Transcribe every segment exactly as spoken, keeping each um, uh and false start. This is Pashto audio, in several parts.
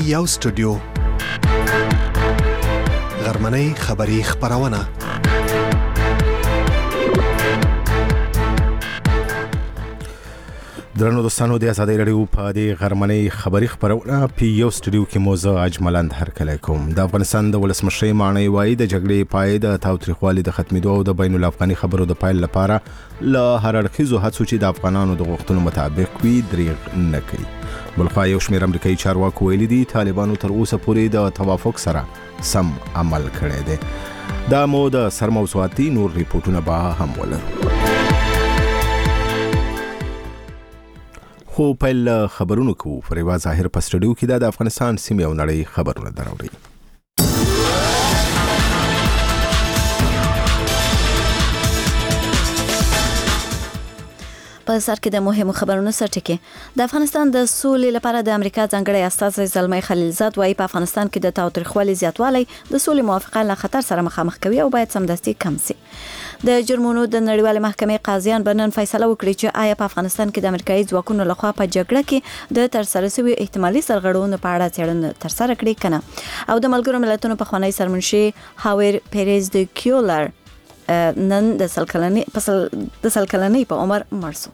یو سټوډیو غرمنۍ خبری خبرونه درنو دوستانو د ازادي رادیو په دې غرمنۍ خبری خبرونه په یو سټوډیو کې موزه اجملند هرکلی کوم. د افغانستان د ولسمشر معنی وایي د جګړې پای د تاوتریخوالي د ختمېدو او د بین الافغاني خبرو د پایل لپاره له هر اړخیزو هڅو چې د افغانانو د غوښتنو مطابق وي دریغ نه کوي. بلخوا یو شمېر امریکایي چارواکو ویلي دي طالبانو تر اوسه پورې د توافق سره سم عمل کړی دی. دا مو د سرموضوعاتي نور ریپورتونه به هم ولرو. خو پیل خبرونو کوو. فریوا ظاهر په سټوډیو کې د افغانستان سیمې او نړۍ خبرونه دراوړي. په سر کې د مهمو خبرونو سرټکی. د افغانستان د سولې لپاره د امریکا ځانګړی استازی زلمی خلیلزاد وايي په افغانستان کې د تاوتریخوالي زیاتوالی د سولې موافقه له خطر سره مخامخ کوي او باید سمدستي کم شي. د جرمونو د نړیوال محکمې قاضیان به نن فیصله وکړي چې آیا په افغانستان کې د امریکایي ځواکونو لخوا په جګړه کې د ترسره شوی احتمالي سرغړونو په اړه څېړنه ترسره کړي کنه. او د ملګرو ملتونو په خوانی سرمنشي هاویر پیریز د کیولر نن د سلکلنی پسل د سلکلنی په عمر مرسو.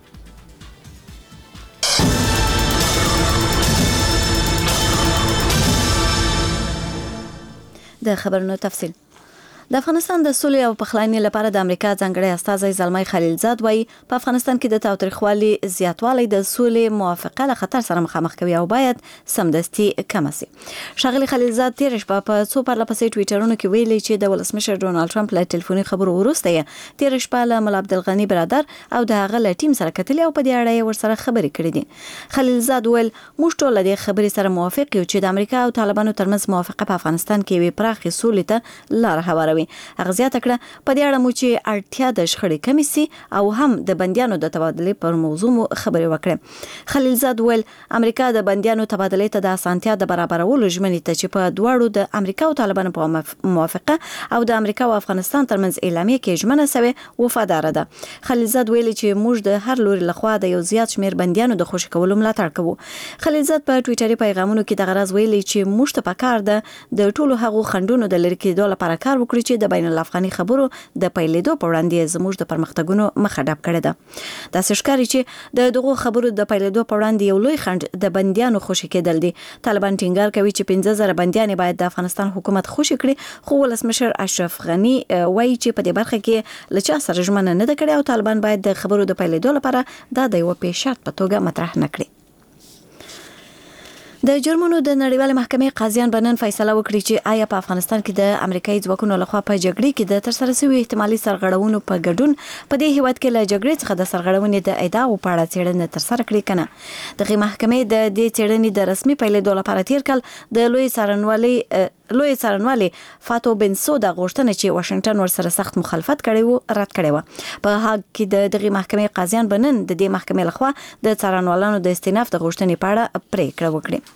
د خبرونو تفصیل. د افغانستان د سولې او پخلاینې لپاره د امریکا ځانګړی استازی زلمی خلیلزاد وايي په افغانستان کې د تاوتریخوالي زیاتوالی د سولې موافقه له خطر سره مخامخ کوي او باید سمدستي کم شي. ښاغلي خلیلزاد تیر شپه په څو پرلپسې ټویټرونو کې ویلي چې د ولسمشر ډونالد ټرمپ له ټلیفوني خبرو وروسته یې تیر شپه له ملا عبدالغني برادر او د هغه له ټیم سره کتلې او په دې اړه یې ورسره خبرې کړې دي. خلیلزاد ویل موږ ټول د خبرې سره موافق یو چې د امریکا او طالبانو ترمنځ موافقه په افغانستان کې وي پراخې سولې ته لار هواروي. هغه زیاته کړه په دې اړه مو چې اړتیا د شخړې کمې سي او هم د بندیانو د تبادلې پر موضوع مو خبرې وکړې. خلیلزاد ویل امریکا د بندیانو تبادلې ته د اسانتیا د برابرولو ژمنې ته چې په دواړو د امریکا او طالبانو په موافقه او د امریکا او افغانستان ترمنځ اعلامیه کې ژمنه سوې وفادار ده. خلیلزاد ویل چې موږ د هر لوري لخوا د یو زیات شمیر بندیانو د خوشی کولو ملاتړ کوو. خلیلزاد په ټویټري پیغامونو کې د غرض ویلي چې موږ ته پکار ده د ټولو هغو خندونو د لری کېدو لپاره کار وکړو چې د بین الافغاني خبرو د پیلېدو په وړاندې زموږ د پرمختګونو مخه ډب کړې ده. دا ښکاري چې د دغو خبرو د پیلېدو په وړاندې یو لوی خند د بندیانو خوشی کېدل دي. طالبان ټینګار کوي چې پنځه زره بندیان باید د افغانستان حکومت خوشی کړي خو ولسمشر اشرف غنی وایي چې په دې برخه کې له چا سره ژمنه نه ده کړې او طالبان باید د خبرو د پیلېدو لپاره دا د یو پیش شرط په توګه مطرح نه کړي. د جرمونو د نړیوال محکمې قاضیان به نن فیصله وکړي چې آیا په افغانستان کې د امریکایي ځواکونو لخوا په جګړې کې د ترسره شوی احتمالي سرغړونو په ګډون په دې هیواد کې له جګړې څخه د سرغړونې د ادعاو په اړه څېړنه ترسره کړي کنه. دغه محکمې د دې څېړنې د رسمي پیلېدو لپاره تیر کال د لوی څارنوالي لوی څارنوالي فاتو بنسودا غوښتنه چې واشنگټن ورسره سخت مخالفت کړي وو رد کړي وو. په هغه کې د دغه محکمې قاضیان به نن د دې محکمې لخوا د څارنوالانو د استیناف د غوښتنې په اړه پریکړه وکړي.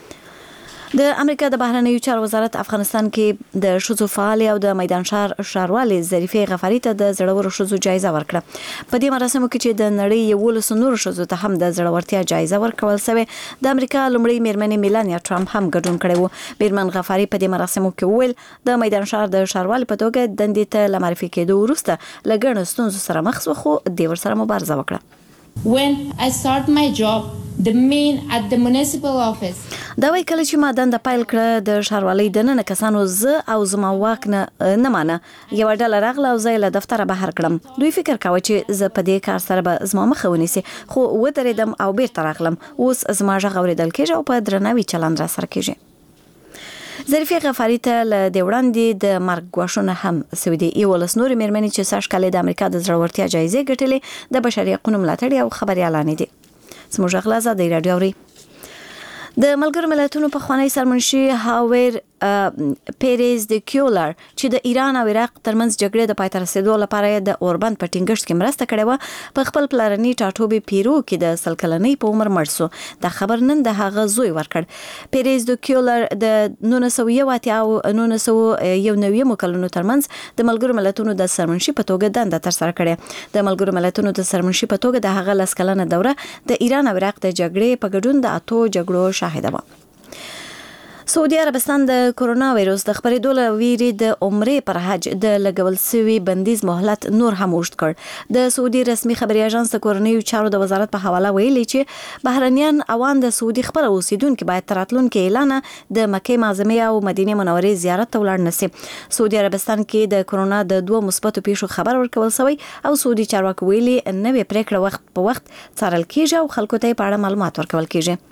د امریکا د بهرنیو چارو وزارت افغانستان کې د شذو فعال او د میدان شهر ښاروالي ظریفه غفاری ته د زړورو شذو جایزه ورکړه. په دې مراسمو کې چې د نړۍ یو لس نور شذو ته هم د زړورتیا جایزه ورکول شوې د امریکا لومړی میرمن میلانیا ټرمپ هم ګډون کړی وو. میرمن غفاری په دې مراسمو کې ویل د میدان شهر د ښاروالي په توګه دندې ته لمعرفي کېدو وروسته لګڼ ستونزو سره مخ شو خو د ورسره مبارزه وکړه. When I start my job, the main at the municipal office. دا وی کله چې ما دنده پیل کړه د ښاروالۍ د نن کسانو زه او زما واک نه نه مانه یو ډله راغله او زه له دفتره بهر کړم. دوی فکر کاوه چې زه په دې کار سره به زما مخه ونیسي خو ودرېدم او بیرته راغلم. اوس زما غږ اورېدل کېږي او په درناوي چلند را سره کېږي. ظریفه غفاری ته له دې وړاندې د مرګ ګواښونه هم سوي دي. یولس نورې مېرمنې چې سږ کال د امریکا د زړورتیا جایزې ګټلې د بشري حقوقو ملاتړي او خبريالانې دي. زموږ غږ له ازادۍ راډیو اوري. د ملګرو ملتونو په خوانی سرمنشي هاویر پیریز د کیولر چې د ایران او عراق ترمنځ جګړې د پای ته رسیدو لپاره د اوربند په ټینګښت کې مرسته کړې و په خپل پلرني ټاټوبي پیرو کې د سلکلنۍ په عمر مړ شو. دا خبر نن د هغه زوی ورکړ. پیریز د کیولر د نولس سوه یو اتیا او نولس سوه یو نوي کلونو ترمنځ د ملګرو ملتونو د سرمنشي په توګه دنده ترسره کړې. د ملګرو ملتونو د سرمنشي په توګه د هغه لس کلنه دوره د ایران او عراق د جګړې په ګډون د اتو جګړو شاهده و. سعودي عربستان د کورونا وایروس د خپرېدو له ویرې د عمرې پر حج د لګول شوي بندیز مهلت نور هم اوږد کړ. د سعودي رسمي خبري اژانس د کورنیو چارو د وزارت په حواله ویلي چې بهرنیان اوان د سعودي خپل اوسیدونکو باید تر راتلونکي اعلان د مکې معظمه او مدینه منورې زیارت ته ولاړ نشي. سعودي عربستان کې د کورونا د دوه مثبتو پیښو خبر ورکول شوی او سعودي چارواکو ویلي نوې پریکړه وخت په وخت څارل کیږي او خلکو ته په اړه معلومات ورکول کیږي.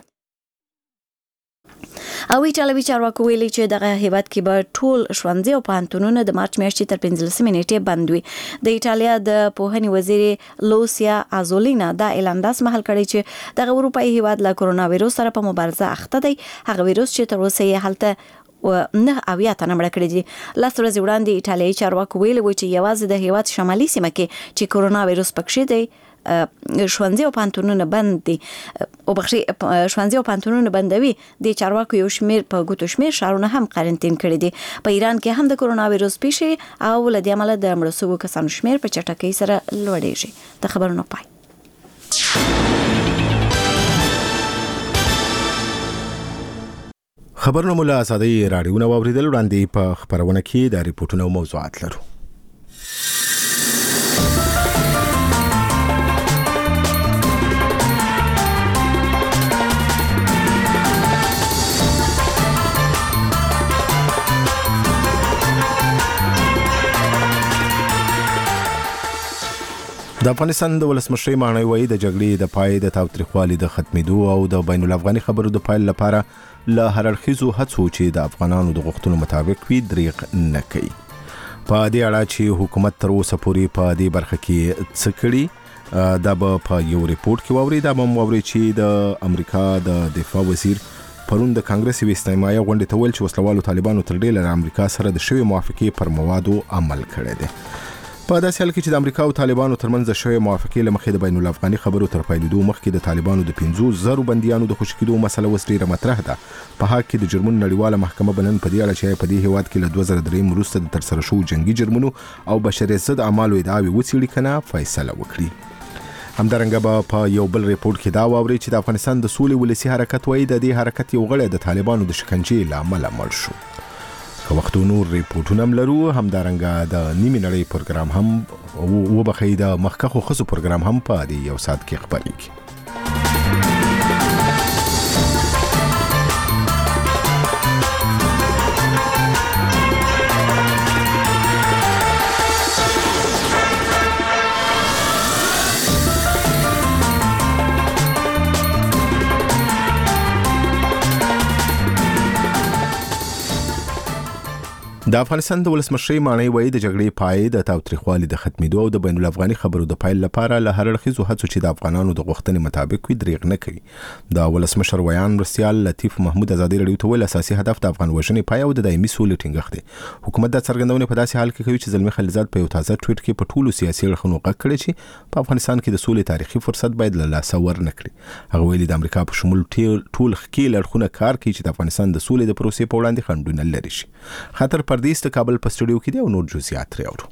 او ایټالوي چارواکو ویلي چې دغه هیواد کې به ټول ښوونځي او پوهنتونونه د مارچ میاشتې تر پنځلسمې نیټې بند وي. د ایټالیا د پوهنې وزیر لوسیا آزولینا دا اعلان داس مهال کړی چې دغه اروپایي هیواد له کورونا وایروس سره په مبارزه اخته دی. هغه وایروس چې تر اوسه یې هلته و نه اویا تنه مړه کړي دي. لاس ورځې وړاندې ایټالیایي چارواکو ویلي و چې یوازې د هیواد شمالي سیمه کې چې کورونا وایروس پکښې دی ښوونځي او پوهنتونونه بند دي او بخشي ښوونځي او پوهنتونونه بندوي. د چارواکو یو شمیر په ګوتو شمیر ښارونه هم قرنطین کړي دي. په ایران کې هم د کورونا وایروس پیښې او له دې امله د مړو شویو کسانو شمیر په چټکۍ سره لوړېږي. د خبرونو پای. خبرونه مولا آزادۍ راډیو نو اوریدل وړاندې په خبرونه کې د ریپورتونو موضوعات لرو. د افغانستان د ولسمشر مانوي وای د جګړې د پای د تاوتریخوالي د ختمېدو او د بین الافغاني خبرو د پایل لپاره له هر اړخیزو هڅو چې د افغانانو د غوښتنو مطابق وي دریغ نه کوي. په دې اړه چې حکومت تر اوسه پورې په دې برخه کې څه کړي دا به په یو ریپورت کې واوري. دا به واوري چې د امریکا د دفاع وزیر پرون د کانګرس یو استماعي غونډه ته ویل چې وسلوالو طالبانو تر ډیره له امریکا سره د شوی موافقې پر موادو عمل کړی دی. په داسې حال کې چې د امریکا او طالبانو ترمنځ د شوی موافقې له مخې د بین الافغاني خبرو تر پیلېدو مخکې د طالبانو د پنځو زرو بندیانو د خوشي کېدو مسله اوس ډېره مطرح ده. په حق کې د جرمونو نړیواله محکمه بلن په دې اړه چې په دې هیواد کې له دوه زره درې وروسته د ترسره شوو جنگي جرمونو او بشریت ضد اعمالو ادعاوې وڅېړي کنه فیصله وکړي. همدارنګه به په یو بل ریپورت کې دا واوري چې د افغانستان د سولې ولسی حرکت وایي د دې حرکت یو غړی د طالبانو د شکنجې له امله مړ شو. که وختو نور ریپورټونه هم لرو. همدارنګه د نیمې نړۍ پروګرام هم وبخښئ د مخکښو ښځو پروګرام هم په دې یو ساعت کې خپرېږي. د افغانستان د ولسمشر مانوي وای د جګړې پای د تاوتریخوالي د ختمېدو او د بین الافغاني خبرو د پایل لپاره له هر اړخیزو هڅو چې د افغانانو د غوښتنې مطابق وي دریغ نه کوي. د ولسمشر ویان مرستیال لطیف محمود ازادي راډیو ته ویل اساسي هدف د افغان وژنې پای او د دایمي سولې ټینګښت دی. حکومت د څرګندونې په داسې حال کې کوي چې زلمی خلیلزاد په یو تازه ټویټ کې په ټولو سیاسي اړخونو غږ کړی چې په افغانستان کې د سولې تاریخي فرصت باید له لاسه ورنه کړي. هغه ویلي د امریکا په شمول ټول ښکیل اړخونه کار کوي چې د افغانستان د سولې د پروسې په وړاندې خنډونه لري شي. خاطر پردیس د کابل په سټوډیو کې دی او نور جزئیات راوړو.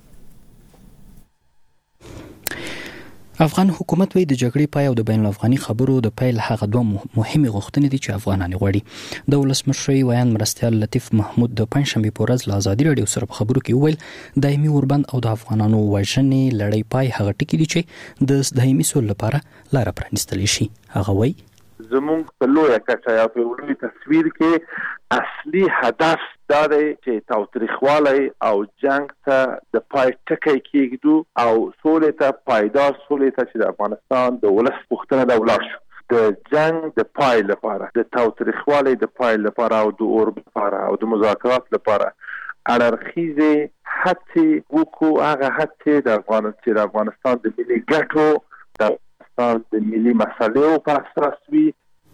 افغان حکومت وی د جګړې پای او د بین الافغاني خبرو د پیل هغه دوه مهمه غوښتنې دي چې افغانان غواړي. د ولسمشر ویان مرستیال لطیف محمود د پنځشنبه په ورځ له ازادي راډیو سره په خبرو کې ویل دایمي اوربند او د افغانانو وژنې لړۍ پای هغه ټکي دي چې د دایمي سول لپاره لار پرانیستل شي. هغه وی زمونږ په لویه کچه یا په لوی تصویر کې اصلي هدف دا دی چې تاوتریخوالی او جنگ ته د پای ټکی کېږدو او سولې ته پایدار سولې ته چې د افغانستان د ولس پوښتنه ده ولاړ شو. د جنگ د پای لپاره د تاوتریخوالی د پای لپاره او د اور لپاره او د مذاکرات لپاره اړخیزې هڅې وکړو. هغه هڅې د افغانستان د افغانستان د ملي ګټو د د ملي مسایلو په اساس وي.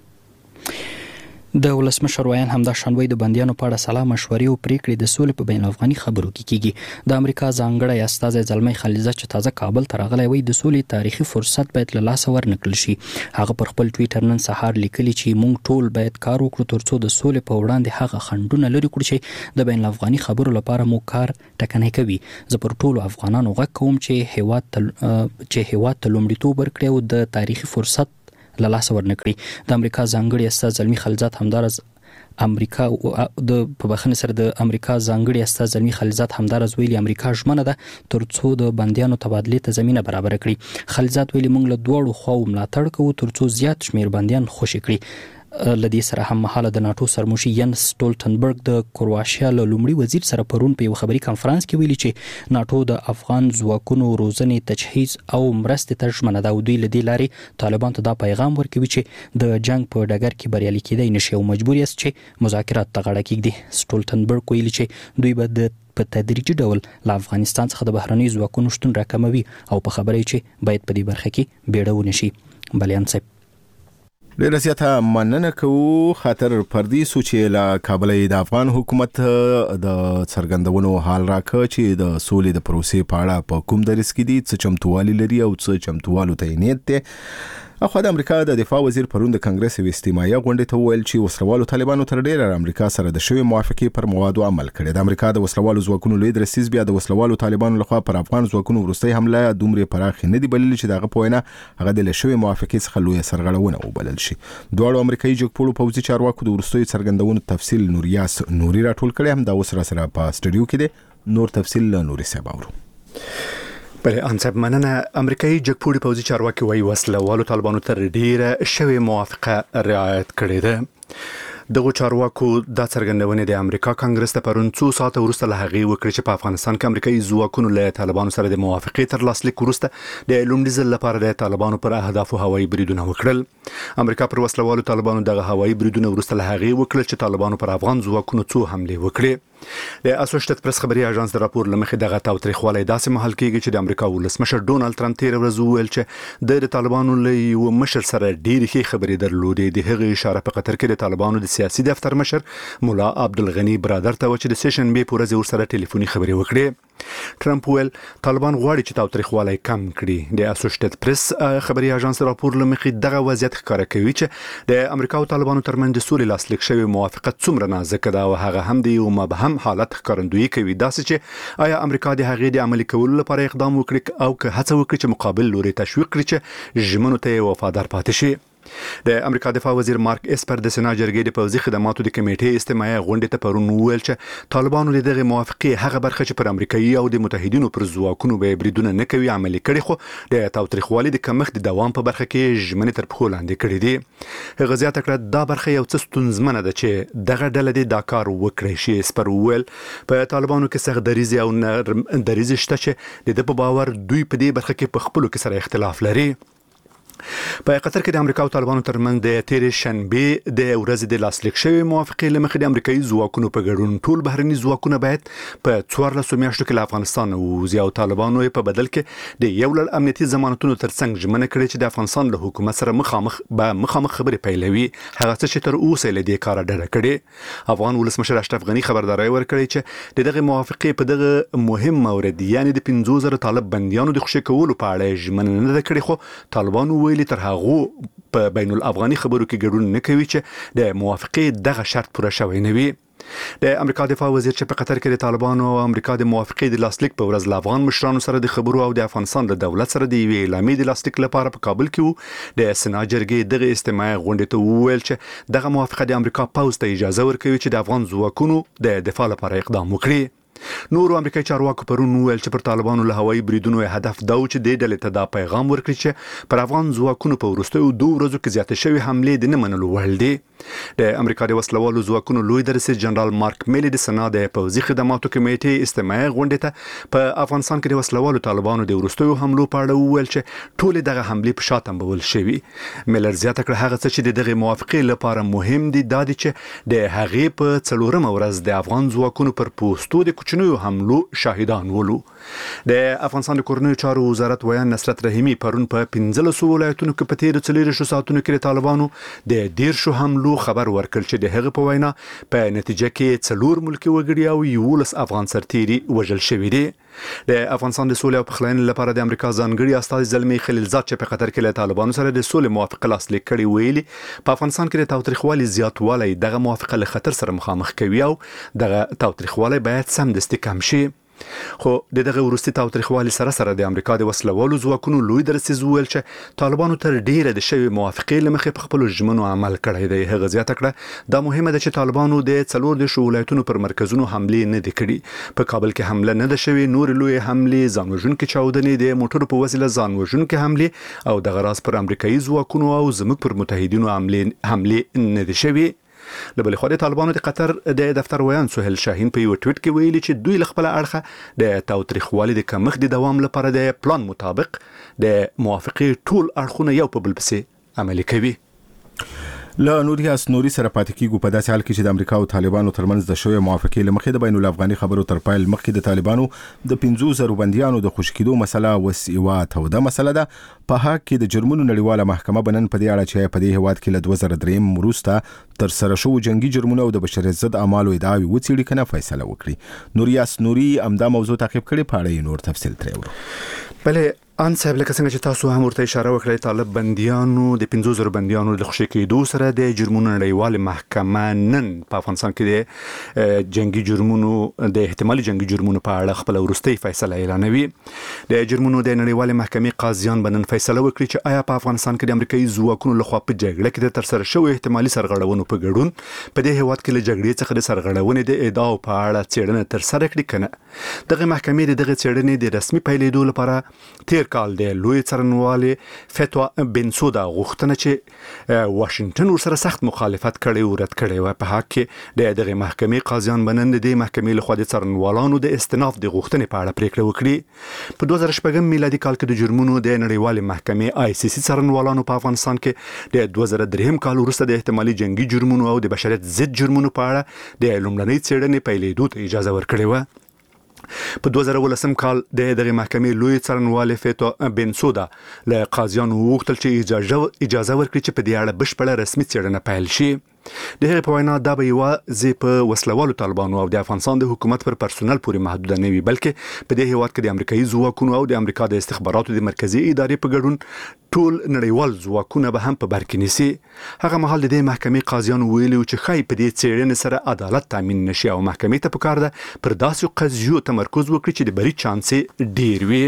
د ولسمشر ویان همدا شانوي د بندیانو په اړه سلا مشورې او پریکړې د سولې په بین الافغاني خبرو کې کیږي. د امریکا ځانګړی استازی زلمی خلیلزاد چې تازه کابل ته راغلی وي د سولې تاریخي فرصت باید له لاسه ورنکړل شي. هغه پر خپل ټویټر نن سهار لیکلی چې موږ ټول باید کار وکړو ترڅو د سولې په وړاندې هغه خنډونه لرې کړو چې د بین الافغاني خبرو لپاره مو کار ټکنی کوي. زه پر ټولو افغانانو غږ کوم چې هیواد چې هیواد ته لومړیتوب ورکړي او د تاریخي فرصت له لاسه ورنکړي. د امریکا ځانګړي استازی زلمی خلیلزاد همدارس امریکا د په بخښنې سره د امریکا ځانګړي استازي زلمی خلیلزاد همدارز ویلي امریکا ژمنه ده ترڅو د بنديانو تبادله ته زمينه برابر کړي. خلیلزاد ویلي موږ له دوړو خواو ملاتړ کوو ترڅو زیات شمیر بنديان خوشي کړي. لدی سره هم مهاله د ناتو سرمشي ینس سټولټنبرګ د کرواشیا له لومړي وزیر سره پرون په یو خبري کانفرنس کې ویلي چې ناتو د افغان ځواکونو روزنې تجهیز او مرستې ته ژمنه ده او دوی لدی لاري طالبان ته دا پیغام ورکوي چې د جنگ په ډګر کې بریالي کېدای نشي او مجبور یې چې مذاکرات ته غاړه کېږدي. سټولټنبرګ ویلي چې دوی به د په تدریجي ډول له افغانستان څخه د بهرنۍ ځواکونو شتون راکموي او په خبرې چې باید په دې برخه کې بیړه ونشي. بلیان صاحب ډیره زیاته مننه کوو. خاطر پردي سوچ له کابل د افغان حکومت د څرګندونو حال راکړ چې د سولې د پروسې په اړه په کوم درس کې دي څه چمتووالي لري او څه چمتووالو ته نیت دی. اخو د امریکا د دفاع وزیر پرون د کانګرس استماعي غونډې ته ویل چې وسلوالو طالبانو تر ډیره امریکا سره د شوی موافقه پر موادو عمل کړي. د امریکا د وسلوالو ځواکونو لوی درسیز بیا د وسلوالو طالبانو لخوا پر افغان ځواکونو ورستۍ حمله دومره پراخ نه دی بلل چې دغه پوینه هغه د شوی موافقه څخه لوی سرغړونه وبلل شي. دوه امریکایي جګپوړو پوځي چارواکو د ورستۍ څرګندونو تفصیل نوریاس نوري راټول کړي. هم دا اوس را سره په سټډیو کې دی. نور تفصیل نوري صاحب اورو. بله انصب مننه. امریکایي جګپوړي پوځي چارواکي وایي وسلوالو طالبانو تر ډیره شوی موافقه رعایت کړې ده. دغه چارواکو د څرګندونې د امریکا کانګرس ته پرون څو ساعته وروسته له هغې وکړي چې په افغانستان کې امریکایي ځواکونو له طالبانو سره د موافقې تر لاسلیک وروسته د لومړي ځل لپاره د طالبانو پر اهدافو هوایي بریدونه وکړل. امریکا پر وسلوالو طالبانو دغه هوایي بریدونه وروسته له هغې وکړل چې طالبانو پر افغان ځواکونو څو حملې وکړي. د اسوسییټډ پریس خبري اژانس د راپور لمخې دغه تاوتریخوالی داسې مهال کېږي چې د امریکا ولسمشر ډونالد ټرمپ تیر ورځ وویل چې د طالبانو له یو مشر سره ډېرې ښې خبرې درلودې. د هغې اشاره په قطر کې د طالبانو د سیاسي دفتر مشر مولا عبدالغنی برادر ته و چې د سیشن بي په ورځ ورسره ټلیفوني خبرې وکړې. ټرمپ ویل طالبان غواړي چې تاوتریخوالی کم کړي. د اسوسییټډ پریس خبري اژانس راپور لمخې دغه وضعیت ښکاره کوي چې د امریکا او طالبانو ترمنځ د سولې لاسلیک شوی موافقت څومره نازکه ده او هغه هم د یو مبهم حالت ښکارندویي کوي. داسې چې آیا امریکا د هغې د عملي کولو لپاره اقدام وکړي او که هڅه وکړي چې مقابل لوري تشویق کړي چې ژمنو ته وفادار پاتې شي. د امریکا دفاع وزیر مارک اسپر د سنا جرګې د پوځي خدماتو د کمیټې استماعي غونډې ته پرون وویل چې طالبانو د دغه موافقې هغه برخه چې پر امریکایي او د متحدینو پر ځواکونو به بریدونه نه کوي عملي کړي خو د تاوتریخوالي د کمښت د دوام په برخه کې ژمنې تر پښو لاندې کړي دي. هغه زیاته کړه دا برخه یو څه ستونزمنه ده چې دغه ډله دې دا کار وکړي شي. اسپر وویل په طالبانو کې سخت دریځ او نرم دریځ شته چې د په باور دوی په دې برخه کې په خپلو کې سره اختلاف لري. په قطر کې د امریکا او طالبانو ترمنځ د تیرې شنبه د ورځې د لاسلیک شوی موافقې لمخې د امریکایي ځواکونو په ګډون ټول بهرني ځواکونه باید په څوارلسو میاشتو کې له افغانستان ووځي او طالبانو په بدل کې د یو لړ امنیتي ضمانتونو ترڅنګ ژمنه کړې چې د افغانستان له حکومت سره مخامخ به مخامخ خبرې پیلوي. هغه څه چې تر اوسه له دې کاره ډډه کړې. افغان ولسمشر اشرف غنی خبرداري ورکړې چې د دغه موافقې په دغه مهم مورد یعنی د پنځه زره طالب بنديانو د خوشي کولو په اړه ژمنه نه کړې خو طالبانو ویلي تر هغه په بین الافغاني خبرو کې ګډون نه کوي چې د موافقې دغه شرط پوره شوی نه وي. د امریکا دفاع وزیر چې په قطر کې د طالبانو او امریکا د موافقې د لاسلیک په ورځ له افغان مشرانو سره د خبرو او د افغانستان له دولت سره د یوې اعلامیې د لاسلیک لپاره په کابل کې وو. د سنا جرګې دغه استماعي غونډې ته وویل چې دغه موافقه د امریکا پوځ ته اجازه ورکوي چې د افغان ځواکونو د دفاع لپاره اقدام وکړي. نورو امریکایي چارواکو پرون وویل چې پر طالبانو له هوایي بریدونو هدف دا و چې د ډلې ته دا پیغام ورکړي چې پر افغان ځواکونو په وروستیو دوه ورځو کې زیاتې شوې حملې د نه منلو وړ دي. د امریکا د وسلوالو ځواکونو لوی درسي جنرال مارک میلي د سنا د پوځي خدماتو کمیټې استماعي غونډې ته په افغانستان کې د وسلوالو طالبانو د وروستیو حملو په اړه وویل چې ټول دغه حملې په شا تمبول شوي. میلر زیاته کړه هغه څه چې دغه موافقې لپاره مهم دي دا دي چې د هغې په څلورمه ورځ د افغان ځواکونو پر پوستو د کوچنیو حملو شاهدان ولو. د افغانستان د کورنیو چارو وزارت ویان نصرت رحیمی پرون په پنځلسو ولایتونو کې په تیرو څلوېښتو ساعتونو کې د طالبانو د دیرشو حملو خبر ورکړ چې د هغه په وینا په نتیجه کې څلور ملکي وګړي او یولس افغان سرتیري وژل شوي دي. د افغانستان د سولې او پخلاینې لپاره د امریکا ځانګړي استازي زلمی خلیلزاد چې په قطر کې له طالبانو سره د سولې موافقه لاسلیک کړي ویلي په افغانستان کې د تاوتریخوالي زیاتوالی دغه موافقه له خطر سره مخامخ کوي او دغه تاوتریخوالی باید سمدستي کم شي. خو د دغه وروستي تاوتریخوالي سره سره د امریکا د وسلوالو ځواکونو لوی درسیز ویل چې طالبانو تر ډیره د شوی موافقې لمخې په خپل ژمنو عمل کړی دی. هغه زیاته کړه دا مهمه ده چې طالبانو د څلور د ولایتونو پر مرکزونو حمله نه دي کړې. په کابل کې حمله نه ده شوې، نور لوی حمله ځانوژونکې چاودنې د موټرو په وسیله ځانوژونکې حمله او د غراس پر امریکایي ځواکونو او زموږ پر متحدینو حمله حمله نه دي شوې. لبل خو د طالبانو د قطر د دفتر ویان سهیل شاهین په یو ټویټ کې ویلي چې دوی خپل اړخه د تاوتریخوالي د کمښت د دوام لپاره د پلان مطابق د موافقې ټول اړخونه یو په بل پسې عملي کوي. له نوري اسنوري سره پاتې کیږو په داسې حال کې چې د امریکا او طالبانو ترمنځ د شوې موافقې لمخې د بین الافغاني خبرو تر پایل مخکې د طالبانو د پنځو زره بنديانو د خوشی کېدو مسله وسیوا توده مسله ده. په حق کې د جرمونو نړیواله محکمه بنن په دې اړه چې په دې هواد کې له دوه زره درې وروسته تر سره شو جنگي جرمونو او د بشریت ضد اعمالو ادعاوې وڅېړي کنه فیصله وکړي. نوري اسنوري امدا موضوع تعقیب کړي، پاړې نور تفصیل ترې ورو. بله ان صاحب لکه څنګه چې تاسو هم ورته اشاره وکړه، طالب بنديانو د پنځو زره بنديانو د خوشی کېدو سره د جرمونو نړیواله محکمه نن په افغانستان کې د جنگي جرمونو د احتمالي جنگي جرمونو په اړه خپل ورستۍ فیصله اعلانوي. د جرمونو د نړیواله محکمې قاضیان بنن فیصله وکړي چې آیا په افغانستان کې د امریکایي ځواکونو لخوا په جګړه کې د تر سره شوی احتمالي سرغړونو په ګډون په دې هیواد کې له جګړې څخه د سرغړونې د ادعا په اړه څېړنه تر سره کړي کنه. دغه محکمې دغه څېړنې د رسمي پیلېدو لپاره تیر کال د لوی څارنوالي فتوا بنسودا غوښتنه چې واشنگټن ورسره سخت مخالفت کړي او رد کړي و. په حق کې د دغه محکمې قاضیان بنن د محکمې له خوا د څارنوالانو د استناف د غوښتنې په اړه پریکړه وکړي. په دوه زره شپږم میلادي کال کې د جرمونو د نړیوالې محکمې آی سی سی څارنوالانو په افغانستان کې د دوه زره درې کال وروسته د احتمالي جنگي جرمونو او د بشریت ضد جرمونو په اړه د لومړنۍ څېړنې پیلېدو ته اجازه ورکړې و. په دوه زره ولسم کال د دغه محکمې لوی څارنوالي فتوا بنسودا له قاضیانو وغوښتل چې اجازه اجازه ورکړي چې په دې اړه بشپړه رسمي څېړنه پیل شي. د هغې په وینا دا به یوازې په وسلوالو طالبانو او د افغانستان د حکومت پر پرسونل پورې محدوده نه وي، بلکې په دې هیواد کې د امریکایي ځواکونو او د امریکا د استخباراتو د مرکزي ادارې په ګډون ټول نړیوال ځواکونه به هم په بر کې نیسي. هغه مهال د دې محکمې قاضیانو ویلي چې ښایي په دې څېړنې سره عدالت تامین نشي او محکمې ته پکار ده پر داسې قضیو تمرکز وکړي چې د بری چانس ډیر وي.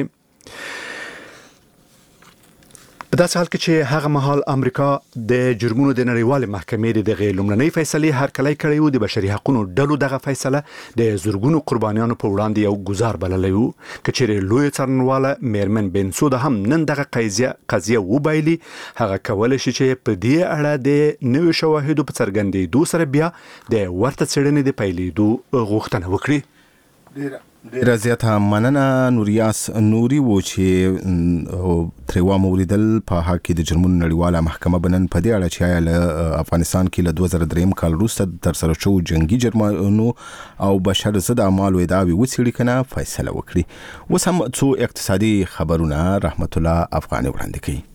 په داسې حال کې چې هغه مهال امریکا د جرمونو د نړیوال محکمې د دغه لومړنۍ فیصلې هرکلی کړی و، د بشري حقوقو ډلو دغه فیصله د زورګونو قربانیانو په وړاندې یو گزار بللی و. که چیرې لوی څارنواله میرمن بنسودا هم نن دغه قضیه قضیه وبایلي، هغه کولی شي چې په دې اړه د نویو شواهدو په څرګندېدو سره بیا د ورته څېړنې د پیلېدو غوښتنه وکړي. ډیره زیاته مننه نوریاس نوري و چې تریوا موریدل په حق کې د جرمونو نړیواله محکمه بنن په دې اړه چې آیا له افغانستان کې له دوه زره درې کال وروسته تر سره شو جنگي جرمونو او بشر ضد اعمالو ادعاوې وڅېړي کنه فیصله وکړي. اوس هم څو اقتصادي خبرونه رحمت الله افغاني وړاندې کوي.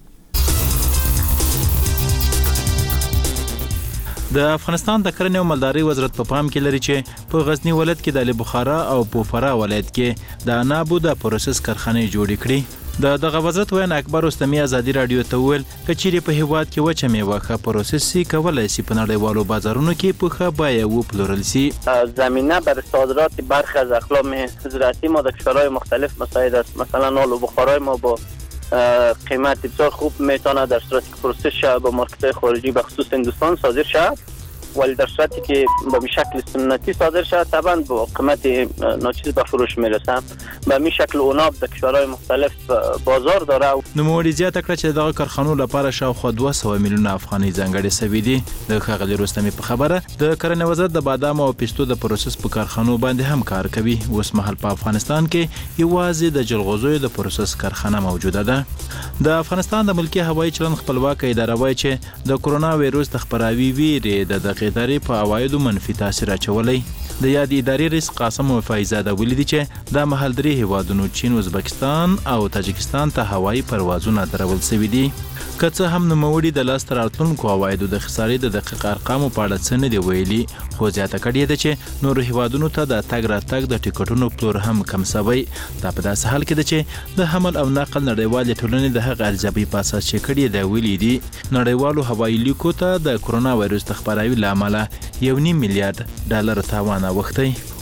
د افغانستان د کرنې او مالدارۍ وزارت په پام کې لري چې په غزنی ولایت کې د علی بخارا او پوفرا ولایت کې د انابو د پروسس کارخانې جوړې کړي. د دغه وزارت وین اکبر استمی ازادي رادیو ته ویل کچېرې په هیواد کې وچه میوه ښه پروسس سي کولای سي په نړیوالو بازارونو کې په ښه بیه وپلورل سي. زمینه برای صادرات برخی از اقلام زراعتی ما در کشورهای مختلف مساعد است. مثلا آلو بخارای ما با قیمت بسیار خوب میتونه در صورتی که پروسس شود با مارکت‌های خارجی به خصوص هندوستان صادر شود، ولی در صورتی که به شکل سنتی صادر شود طبعا با قیمت ناچیز به فروش میرسه. به این شکل اوناب در کشورهای مختلف بازار داره. نوموړي زیاته کړه چې دغه کارخانو لپاره شاوخوا دوه سوه میلیونه افغانۍ ځانګړې شوي دي. د ښاغلي رستمي په خبره د کرنې وزارت د بادام او پستو د پروسس په کارخانو باندې هم کار کوي. اوس مهال په افغانستان کې یوازې د جلغوزیو د پروسس کارخانه موجوده ده. د افغانستان د ملکی هوایي چلند خپلواکه اداره وایي چې د کرونا وایروس د خپراوي ویرې د دغه ادارې په عوایدو منفي تاثیر اچولی. د یاد ادارې رئیس قاسم وفایزاده ولیدي چې د محل درې هیوادونو چین، ازبکستان او تاجکستان ته هوایي پروازونه درول شوي دي. که څه هم نوموړي د لاسته راتلونکو عوایدو د خسارې د دقیق ارقامو په اړه څه نه دي ویلي، خو زیاته کړې ده چې نورو هیوادونو ته د تګ راتګ د ټکټونو پلور هم کم شوی. دا په داسې حال کې ده چې د حمل او نقل نړیوالې ټولنې د هغه ارزیابۍ په اساس چې کړې ده ویلي دي نړیوالو هوایي لیکو ته د کرونا وایروس د خپراوي له امله یو نیم میلیارډ ډالر تاوان اوښتی.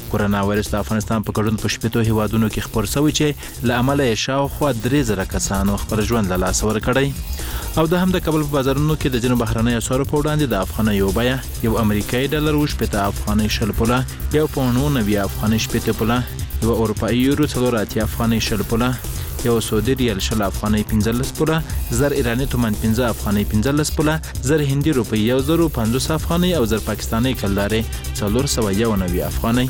کورونا وایرس د افغانستان په ګډون په شپږ هیوادونو کې خپور شوی چې له امله یې شاوخوا درې زره کسانو خپل ژوند له لاسه ورکړی او د هم د کابل په بازارونو کې د جنوب بهرنۍ اسعارو په وړاندې د افغانۍ بیه یو امریکایي ډالر شپږ افغانۍ شل پوله، یو پاونډ نوي افغانۍ شپږ پوله، یو اروپایي یورو څلور اتیا افغانۍ شل پوله، یو سعودي ریال شل افغانۍ پنځلس پوله، زر ایراني تومان پنځه افغانۍ پنځلس پوله، زر هندي روپۍ یو زر پنځوس افغانۍ او زر پاکستاني کلدارې څلور سوه یو نوي افغانۍ.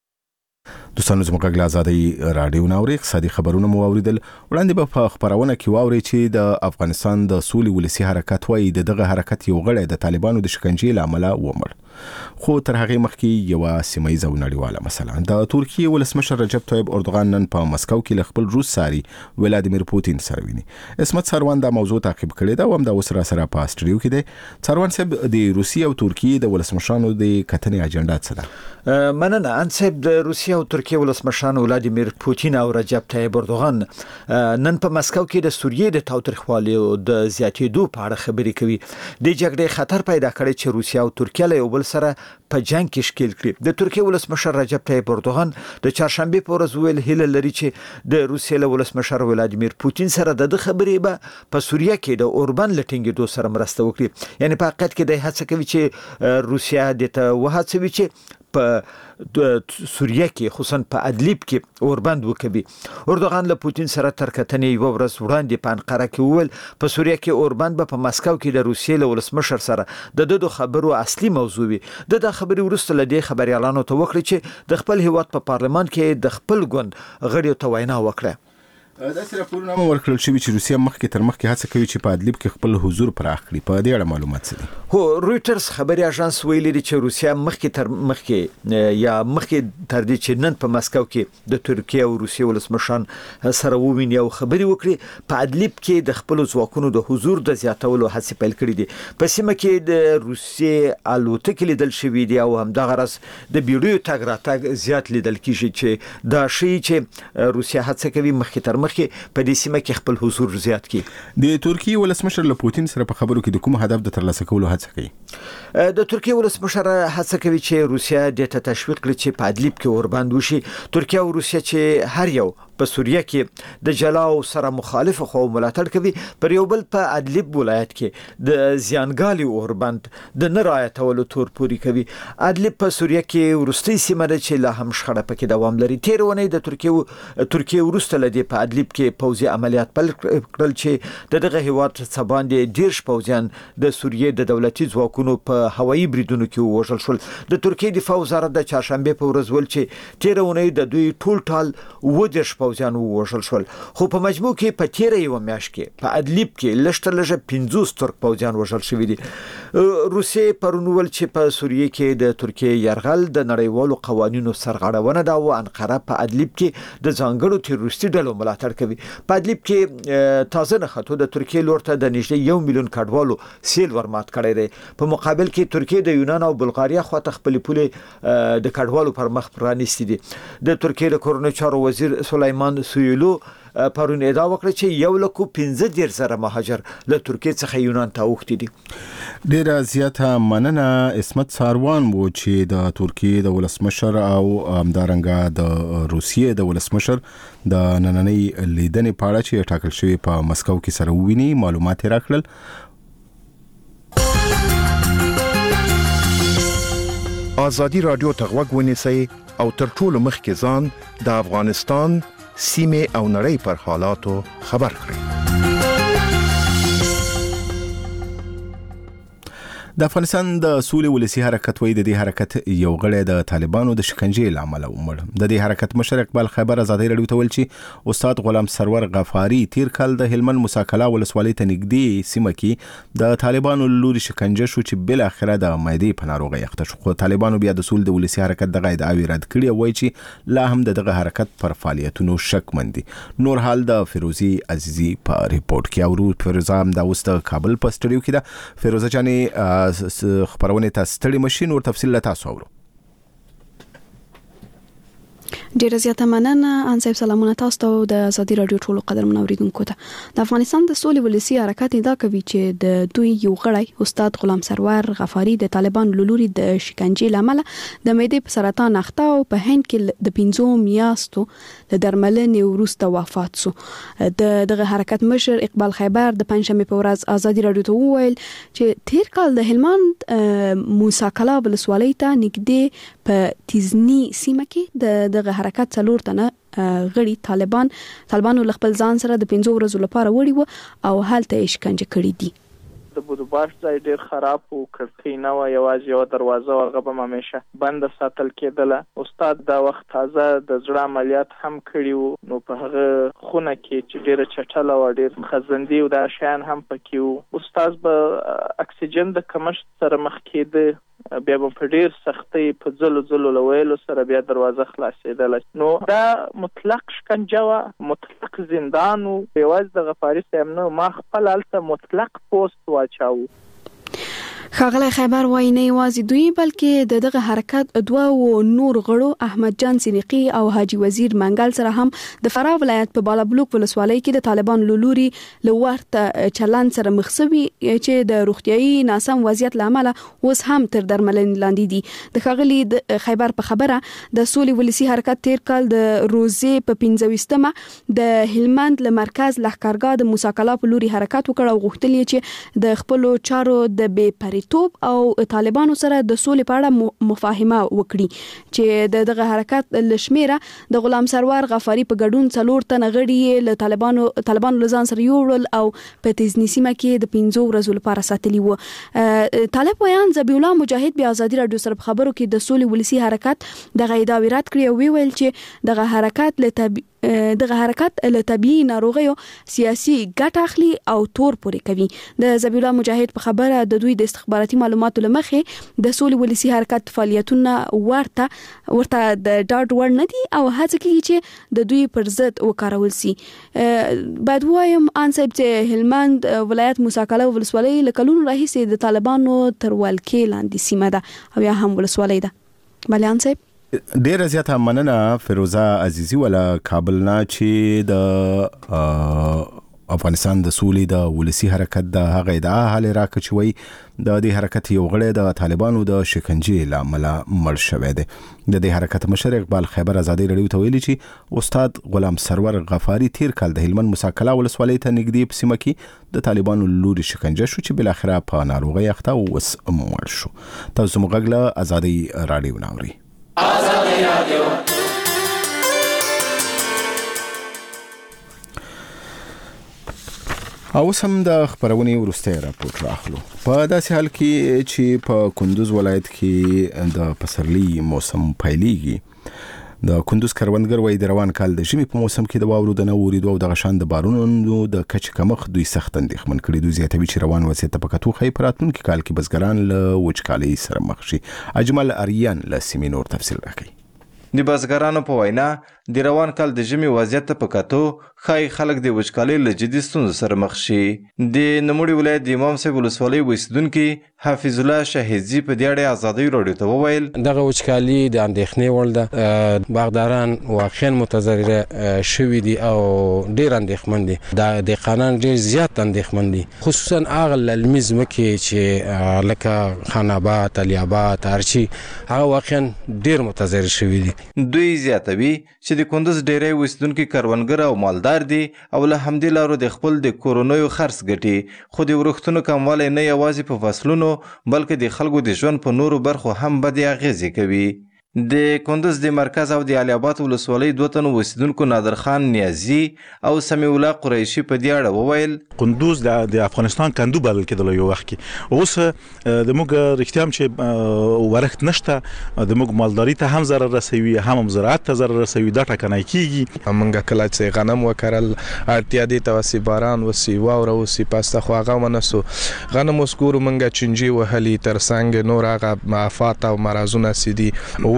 دوستانو زموږ غږ آزادۍ رادیو ناوړي اقتصادي خبرونه مو اوریدل. وړاندې به په خبرونه کې واوري چې د افغانستان د سولې ولسی حرکت وایي د دغه حرکت یو غړی د طالبانو د شکنجې لامل ومړ. خو تر هغه مخکې یو سیمایي او نړیواله مثلا د ترکیه ولسمشر رجب طيب اردوغان نن په مسکو کې خپل روس ساري ولادیمیر پوتین سره ویني. اسمت سروان دا موضوع تعقیب کړی دا او هم د وسره سره په استډیو کې دی. سروان صاحب د روسیې او ترکیه د ولسمشرانو د کتنې اجنډا څه ده؟ مننه انصب د روسیې او ترکیه ولسمشران ولادیمیر پوتین او رجب طيب اردوغان نن په مسکو کې د سوریې د تاوتریخوالي او د زیاتېدو په اړه خبرې کوي. د جګړې خطر پیدا کړی چې روسیه او ترکیه له یو بل سره په جنگ کې شکل کړي. د ترکیه ولسمشر رجب طيب اردوغان د چهارشنبه په ورځ ویل هیله لري چې د روسیې له ولسمشر ولادیمیر پوتین سره د خبرې به په سوریه کې د اوربان لټینګېدو سره مرسته وکړي. یعنی په حقیقت کې د هڅه کوي چې روسیه د ته وهڅوي چې په سوریه کې خصوصا په ادلیب کې اوربند وکړي. اردوغان له پوتین سره تر کتنې یو ورځ وړاندې په انقره کې وویل په سوریه کې اوربند به په مسکو کې د روسیې له ولسمشر سره د دغه خبرو اصلي موضوع وي. د د خبرې ورسته لدی خبريالانو ته وکړي چې د خپل هیواد په پارلمان کې د خپل ګوند غړي ته وینا وکړه. دا سره پورونه ورکړل شوی چې روسیه مخکې تر مخکې هڅه کوي چې په ادلیب کې خپل حضور پراخ کړي. په دې اړه معلومات څه دي؟ هو رويټرز خبري اژانس ویلي دی چې روسیه مخکې تر مخکې یا مخکې تر دې چې نن په مسکو کې د ترکیه او روسیې ولسمشران سره وویني او خبري وکړي په ادلیب کې د خپل ځواکونو د حضور د زیاتولو هڅې پیل کړې دي. په سیمه کې د روسیې الوتکې لیدل شوې دي او هم د غرض د بیړیو تګ راتګ زیات لیدل کیږي چې دا شی چې روسیه هڅه کوي مخکې تر مخکې په دې سیمه کې خپل حضور زیات کړي. د ترکیه ولسمشر له پوتین سره په خبرو کې د کوم هدف د ترلاسه کولو هڅه کوي؟ د ترکیه ولسمشر هڅه کوي چې روسیه د تشویق کړي چې په ادلیب کې اوربند وشي. ترکیه او روسیه چې هر یو په سوریه کې د جلاو سره مخالف خو ملاتړ کوي پر یو بل په ادلیب ولایت کې د زیانګالي اوربند د نرایتولو تور پوری کوي. ادلیب په سوریه کې ورستي سیمه ده چې لا هم شخړه پکې دوام لري. تیر ونې د ترکیه ترکیه ورسته لدی په ادلیب کې پوځي عملیات پیل کړل چې دغه هیواد څخه باندې ډیر پوځیان د سوریې د دولتي ځواکونو په هوایي بریدونو کې وژل شول. د ترکیه دفاع وزارت د چهارشنبه په ورځ ول چې تیر ونې د دوی ټول ټال ودیش پوځیان وژل شول. خو په مجموع کې په تیر یو میاشت کې په ادلیب کې لشتر لږه پنځوس ترک پوځیان وژل شوي دي. روسیې پرونول چې په سوریه کې د ترکیه يرغل د نړیوالو قوانینو سرغړونه ده او انقره په ادلیب کې د ځانګړو تروریستي ډلو ملاتړ کوي. په ادلیب کې تازه نه خطو د ترکیه لورته د نږدې یو میلیون کډوالو سیل ورمات کړی دی. په مقابل کې ترکیه د یونان او بلغاریا خواته خپل پولې د کډوالو پر مخ پرانیستي دي. د ترکیه د کورنۍ چارو وزیر سلیمان سویلو پرون ادعا وکړه چې یو لکو پنځه دېرش زره مهاجر له ترکیه څخه یونان ته اوښتي دي. ډیره زیاته مننه اسمت ساروان وو چې د ترکیه د ولسمشر او همدارنګه د روسیې د ولسمشر د نننۍ لیدنې په اړه چې ټاکل شوی په مسکو کې سره وویني معلومات راکړل. آزادی رادیو ته غوږ ونیسئ او تر ټولو مخکې ځان د افغانستان سیمه او نړۍ پر حالاتو خبر کړئ. د افغانستان د سولې ولسی حرکت وایي د دې حرکت یو غړی د طالبانو د شکنجې لامل ومړ. د دې حرکت مشر اقبال خیبر آزادۍ رادیو ته ویل چې استاد غلام سرور غفاری تیر کال د هلمند موسی ولسوالۍ ته نږدې سیمه کې د طالبانو لوري شکنجه شو چې بل اخره د معدې په ناروغۍ اخته شو. خو طالبانو بیا د سولې د ولسی حرکت دغه ادعاوې رد کړې او وایي چې لا هم دغه حرکت پر فعالیتونو شک مندي. نور حال د فیروزي عزیزي په ریپورت کې اورو. فیروزه هم د اوس د کابل په سټډیو کې ده. فیروزه جانې خبرونه تاسو ستړي ماشين او تفصیل لا تاسو اورو. ډیره زیاته مننه ان صاحب. سلامونه تاسو ته د ازادي رادیو ټولو قدرمن اوریدونکو ته. د افغانستان د سولې ولسی حرکت دا کوي چې د دوی یو غړی استاد غلام سرور غفاری د طالبان لوري د شکنجې لامل د معدې په سرطان اخته او په هند کې د پنځو میاشتو د درملنې وروسته وفات شو. د دغه حرکت مشر اقبال خیبر د پنځمې په ورځ ازادي رادیو ته وویل چې تیر کال د هلمند موسی کلا ولسوالۍ ته نږدې په تیزنی سیمه کې د دغه حرکت څلور تنه غړي طالبان طالبانو خپل ځان سره د پنځو ورځو لپاره وړي وو او هلته یې شکنجه کړي دي. د بودوباش ځای ډیر خراب او کړکۍ نه و، یوازې یو دروازه او هغه به همیشه بند ساتل کېدله. استاد دا وخت تازه د زړه عملیات هم کړي وو، نو په هغه خونه کې چې ډیره چټله او ډیر خزندي او دا شیان هم پکې وو. استاد به اکسیجن د کمښت سره مخ کېده، بیا په ډیر سختۍ په ځلو ځلو لویلو سره بیا دروازه خلاصېدله. نو دا مطلق شکنجه و، مطلق زندان و. یوازې د غفاري صاحب نه، ما خپل هلته مطلق پوسټ واچاوه. ښاغلی خیبر وایي نه یوازې دوی بلکې د دغه حرکت دوه او نور غړو احمد جان سینقي او حاجی وزیر منګل سره هم د فراه ولایت په بالابلوک ولسوالۍ کې د طالبان لوري له ورته چلند سره مخ شوي چې د روغتیايي ناسم وضعیت لامل اوس هم تر درملنې لاندې دي. د ښاغلي خیبر په خبره د سولې ولسی حرکت تیر کال د روزې په پنځويشتمه د هلمند له مرکز لښکرګاه د موسی کلا په لوري حرکت وکړ او غوښتل یې چې د خپل چارو د بې پرې توپ او طالبانو سره د سولې په اړه مفاهمه وکړي چې د دغه حرکت لشمیره د غلام سرور غفاری په ګډون څلور تنه غړي له طالبانو طالبانو لزان سره یوړل او په تیزنی سیمه کې د پنځو ورځو لپاره ساتلی وو. طالب ویان ذبیح الله مجاهد بیا ازادي رادیو سره خبرو کې د سولې ولسی حرکت دغه ادعا رد کړی او ویل چې دغه حرکت له دغه حرکت له طبيعي ناروغیو سیاسي ګټه اخلي او تور پورې کوي. د ذبیح الله مجاهد په خبره د دوی د استخباراتي معلوماتو لمخې د سولې ولسی حرکت فعالیتونه ورته ورته د ډاډ وړ نه دي او هڅه کوي چې د دوی پر ضد وکارول شي. بعد وایم ان صاحب چې هلمند ولایت موسی کلا ولسوالۍ له کلونو راهیسې د طالبانو تر ولکې لاندې سیمه ده او یا هم ولسوالۍ ده. بله ان صاحب ډیره زیاته مننه فیروزه عزیزی ولا کابل نه چې د افغانستان د سولې د ولسی حرکت د هغه ادعا حال راکچوي د دې حرکت یو غړی د طالبانو د شکنجې لامل مړ شوی دی. د دې حرکت مشر اقبال خیبر ازادي رادیو ته ویلي چې استاد غلام سرور غفاری تیر کال د هلمند موسی کلا ولسوالۍ ته نږدې په سیمه کې د طالبانو لوري شکنجه شو چې بل اخره په ناروغي اخته او وس مړ شو. تاسو موږ له ازادي رادیو ناوري. ازادي رادیو او سم د خبرونې ورسته راپورټ راخلو. په داسې حال کې چې په کندوز ولایت کې د پسرلي موسم پیلېږي، د کندوز کروندګر وایي د روان کال د ژمي په موسم کې د واورو د نه ورېدو او د غشان د بارونو د کچې کمښت دوی سخت اندېښمن کړي. دوی زیاتوي چې روان وضعیت ته په کتو ښایي په راتلونکي کال کې بزګران له وچکالۍ سره مخ شي. اجمل اریان له سیمې نور تفصیل راکوي. د بزګرانو په وینا د روان کال د ژمي وضعیت ته په کتو ښایي خلک د وچکالۍ له جدي ستونزو سره مخ شي. د نوموړي ولایت د امام صاحب ولسوالۍ اوسېدونکي حافظ الله شهیدزي په دې اړه ازادي رادیو ته وویل دغه وچکالي د اندېښنې وړ ده. باغداران واقعا متضرره شوي دي او ډېر اندېښمن دي. د دهقانان ډېر زیات اندېښمن دي، خصوصا هغه للمي ځمکې چې لکه خان آباد، علي آباد، ارچي، هغه واقعا ډېر متضرر شوي دي. دوی زیاتوي چې د کندوز ډیری اوسېدونکي کروندګر او مالدار دي او له همدې لارو د خپل د کورونیو خرڅ ګټي، خو د ورښتونو کموالی نه یوازې په فصلونو بلکې د خلکو د ژوند په نورو برخو هم بدې اغیزې کوي. د کندوز د مرکز او د علي آباد ولسوالۍ دوه تنو اوسېدونکو نادر خان نیازي او سمیع الله قریشي په دې اړه وویل کندوز د افغانستان کندو بلل کېدل یو وخت کې، اوس د موږ رښتیا هم چې ورښت نشته، د موږ مالداري ته هم ضرر رسوي، هم زراعت ته ضرر رسوي، دا ټکنی کېږي. موږ کله چې غنم وکرل اړتیا دې ته وسي باران وسي واوره وسي پاسته خو هغه ونسو غنم اوس ګورو موږ چنجي وهلي تر څنګ نور هغه آفات او مرضونه سي دي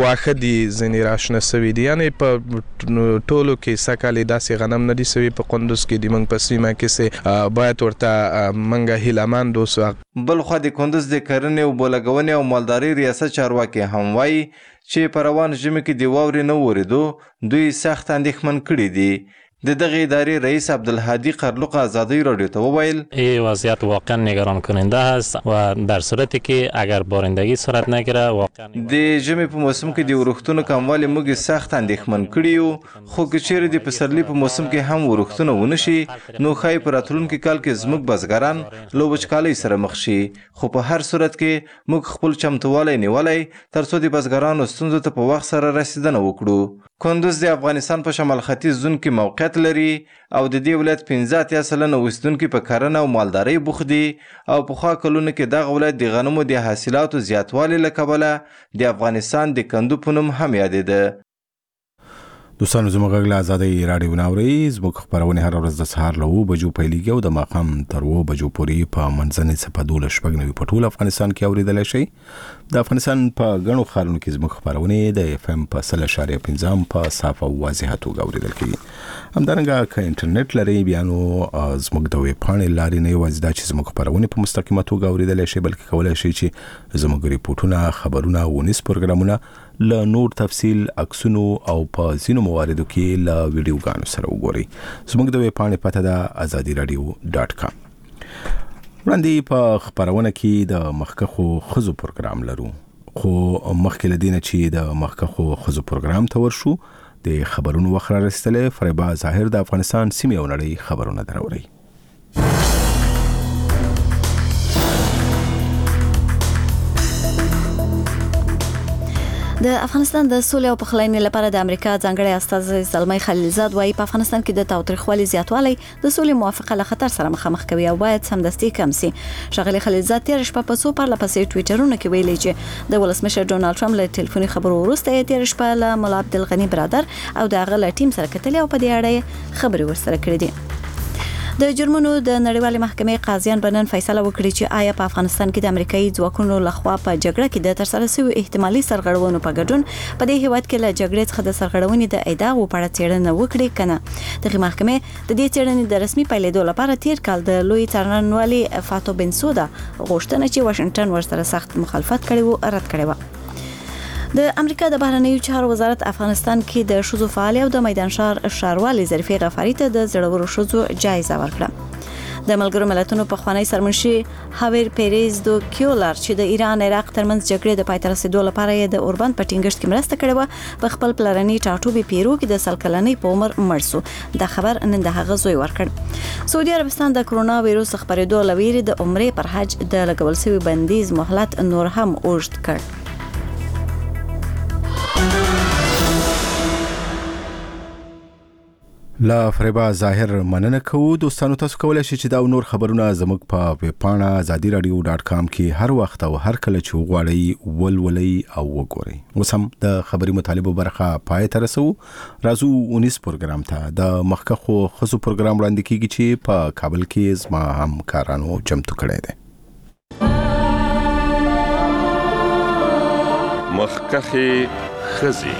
واخه دي ځنې راشنه سوي دي یعنی په ټولو کې سکهلې داسې غنم نه دي سوي په قندوز کې د موږ په سیمه کې سه باید ورته موږ هیلهمند اوسو. بل خو د کندوز د کرنې او بولګونې او مالدارۍ ریاست چارواکي هم وایي چې په روان ژمي کې د واورې نه ورېدو دوی سخت اندېښمن کړي دي. د دغه ادارې رئیس عبدالهادی قرلوق آزادی رادیو ته وویل این وضعیت واقعا نگران کننده است و در صورتی که اگر بارندگی صورت نگیره واقعا د ژمي په موسم کې د ورښتونو کموالی موږ سخت اندېښمن کړي یو خو که چیرې د پسرلي په موسم کې هم ورښتونه ونه شي نو ښایي په راتلونکي کال کې زموږ بزګران له وچکالۍ سره مخ شي. خو په هر صورت کې موږ خپل چمتووالی نیولی تر څو د بزګرانو ستونزو ته په وخت سره رسیدنه وکړو. کندوز د افغانستان په شمال ختیځ زون کې موقعیت لري او د دې ولایت پنځه اتیا سلنه اوسېدونکي په کرنه او مالدارۍ بوخت دي او پخوا کلونو کې دغه ولایت د غنمو د حاصلاتو زیاتوالي له کبله د افغانستان د کندو په نوم هم یادېده. دوستانو زموږ غږ له ازادۍ راډیو نه اورئ. زموږ خپرونې هره ورځ د سهار له اوه بجو پیلېږي او د ماښام تر اوه بجو پورې په منځنۍ څپه دولس شپږ نوي په ټول افغانستان کې اورېدلی شئ. د افغانستان په ګڼو ښارونو کې زموږ خپرونې د اف ام په سل اشاریه پنځه په صاف او واضحه توګه اورېدل کېږي. همدارنګه که انټرنیټ لرئ بیا نو زموږ د ویب پاڼې لارې نه یوازې دا چې زموږ خپرونې په مستقیمه توګه اورېدلی شئ بلکې کولی شئ چې زموږ ریپورټونه خبرونه ونیز پروګرامونه له نور تفصیل عکسونو او په ځینو مواردو کې له ویډیوګانو سره وګورئ. زموږ د ویب پاڼې پته ده ازادي راډیو ډاټ کام. وړاندې په خپرونه کې د مخکښو ښځو پروګرام لرو خو مخکې له دې نه چې د مخکښو ښځو پروګرام ته ورشو د خبرونو وخت را رسېدلی. فریبا ظاهر د افغانستان سیمې او نړۍ خبرونه درورئ. د افغانستان د سولې او پخلاینې لپاره د امریکا ځانګړی استازی زلمی خلیلزاد وايي په افغانستان کې د تاوتریخوالي زیاتوالی د سولې موافقه له خطر سره مخامخ کوي او باید سمدستي کم شي. ښاغلي خلیلزاد تیر شپه په څو پرله پسې ټویټرونو کې ویلي چې د ولسمشر ډونالد ټرمپ له ټلیفوني خبرو وروسته یې تیر شپه له مولا عبدالغني برادر او د هغه له ټیم سره کتلې او په دې اړه خبرې ورسره کړې دي. د جرمونو د نړیوالې محکمې قاضیان بنن فیصله وکړي چې آیا په افغانستان کې د امریکایي ځواکونو لخوا په جګړه کې د ترسره شوی احتمالي سرغړونو په ګډون په دې هیواد کې له جګړې څخه د سرغړونې د ادعاو په اړه څېړنه وکړي کنه. دغه محکمې د دې څېړنې د رسمي پیلېدو لپاره تیر کال د لوی څارنوالي فاتو بنسودا غوښتنه چې واشنگټن ورسره سخت مخالفت کړي وو رد کړي و. د امریکا د بهرنیو چارو وزارت افغانستان کې د شذو فعال او د میدان شهر ښاروالي ظریفې غفاری ته د زړورو شذو جایزه ورکړه. د ملګرو ملتونو په خوانی سرمنشي هاویر پیریز دو کیولر چې د ایران عراق ترمنځ جګړې د پای ته رسیدو لپاره د اوربند په ټینګښت کې مرسته کړې و په خپل پلرني ټاټوبي پیرو کې د سلکلنۍ په عمر مړ شو. د خبر نن د هغه زوی ورکړ. سعودي عربستان د کرونا وایروس خپرېدو لویری د عمرې پر حج د لګول شوی بندیز مهلت نور هم اوږد کړ. لا فریبا ظاهر مننه کوو. دوستانو تاسو کولای شئ چې دا نور خبرونه زموږ په ویب پاڼه ازادي رادیو ډاټ کام کې هر وخت او هر کله چې وغواړئ ولولئ او وګورئ. اوس هم د خبري مطالبه برخه پای ته رسو. راځو ونیس پروګرام ته. د مخکښو ښځو پروګرام وړاندې کیږي چې په کابل کې زما همکارانو چمتو کړی دی. مخکښې ښځې.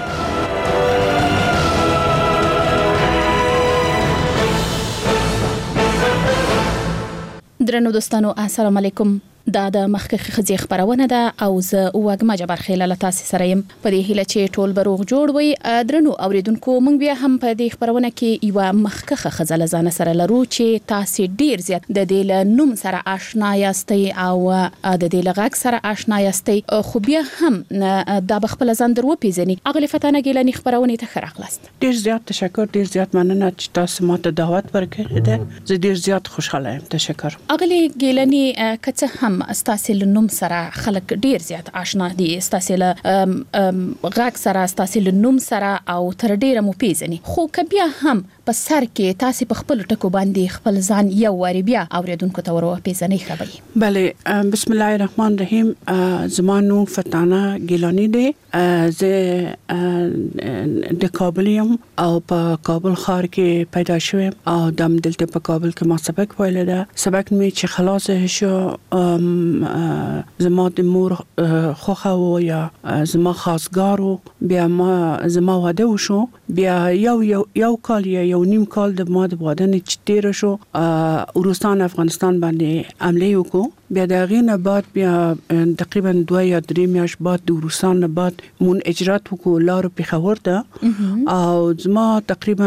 درنو دوستانو السلام علیکم. دا د مخکښ خزي خبرونه ده او زه وګما جبر خیل له تاسو سره يم په دې هیله چې ټول بروغ جوړ وي. درنو اوریدونکو موږ بیا هم په دې خبرونه کې یو مخکښ خزل زانه سره لرو چې تاسو ډیر زیات د دې له نوم سره آشنا یاستئ او د دې له غږ سره آشنا یاستئ خو بیا هم د بخپل ځان درو پیژني. اغلی فتانه ګلانی خبرونه ته خراغلاست. ډیر زیات تشکر. ډیر زیات مننه چې تاسو ماته دعوت ورکړه ده. زه ډیر زیات خوشاله یم. تشکر. اغلی ګلانی کته هم استاسل نوم سره خلک ډیر زیات آشنا دي. استاسل غاک سره استاسل نوم سره او تر ډیره مو پیژني خو کبیا هم په سر کې تاسو په خپل ټکو باندې خپل ځان یو وری بیا اوریدونکو ته ورو پیژنې خبري. بله بسم الله الرحمن الرحیم. زمانو فتانه ګیلانی دی. زه د کابلیم او په کابل ښار کې پیدا شوم او دم دلته په کابل کې ما سبق ویل ده. سبق می چې خلاص شو زما د مور خوخه و یا زما خاصګارو بیا ما زما واده وشو. بیا یو یو یو کال یا یو نیم کال د ما د واده نه چتیر شو روسان افغانستان باندې حمله وکړو. بیا د غینه بعد بیا تقریبا دوه یا درې میاشت بعد د روسان بعد مون اجرات وکړو لارو پیښور ته او زما تقریبا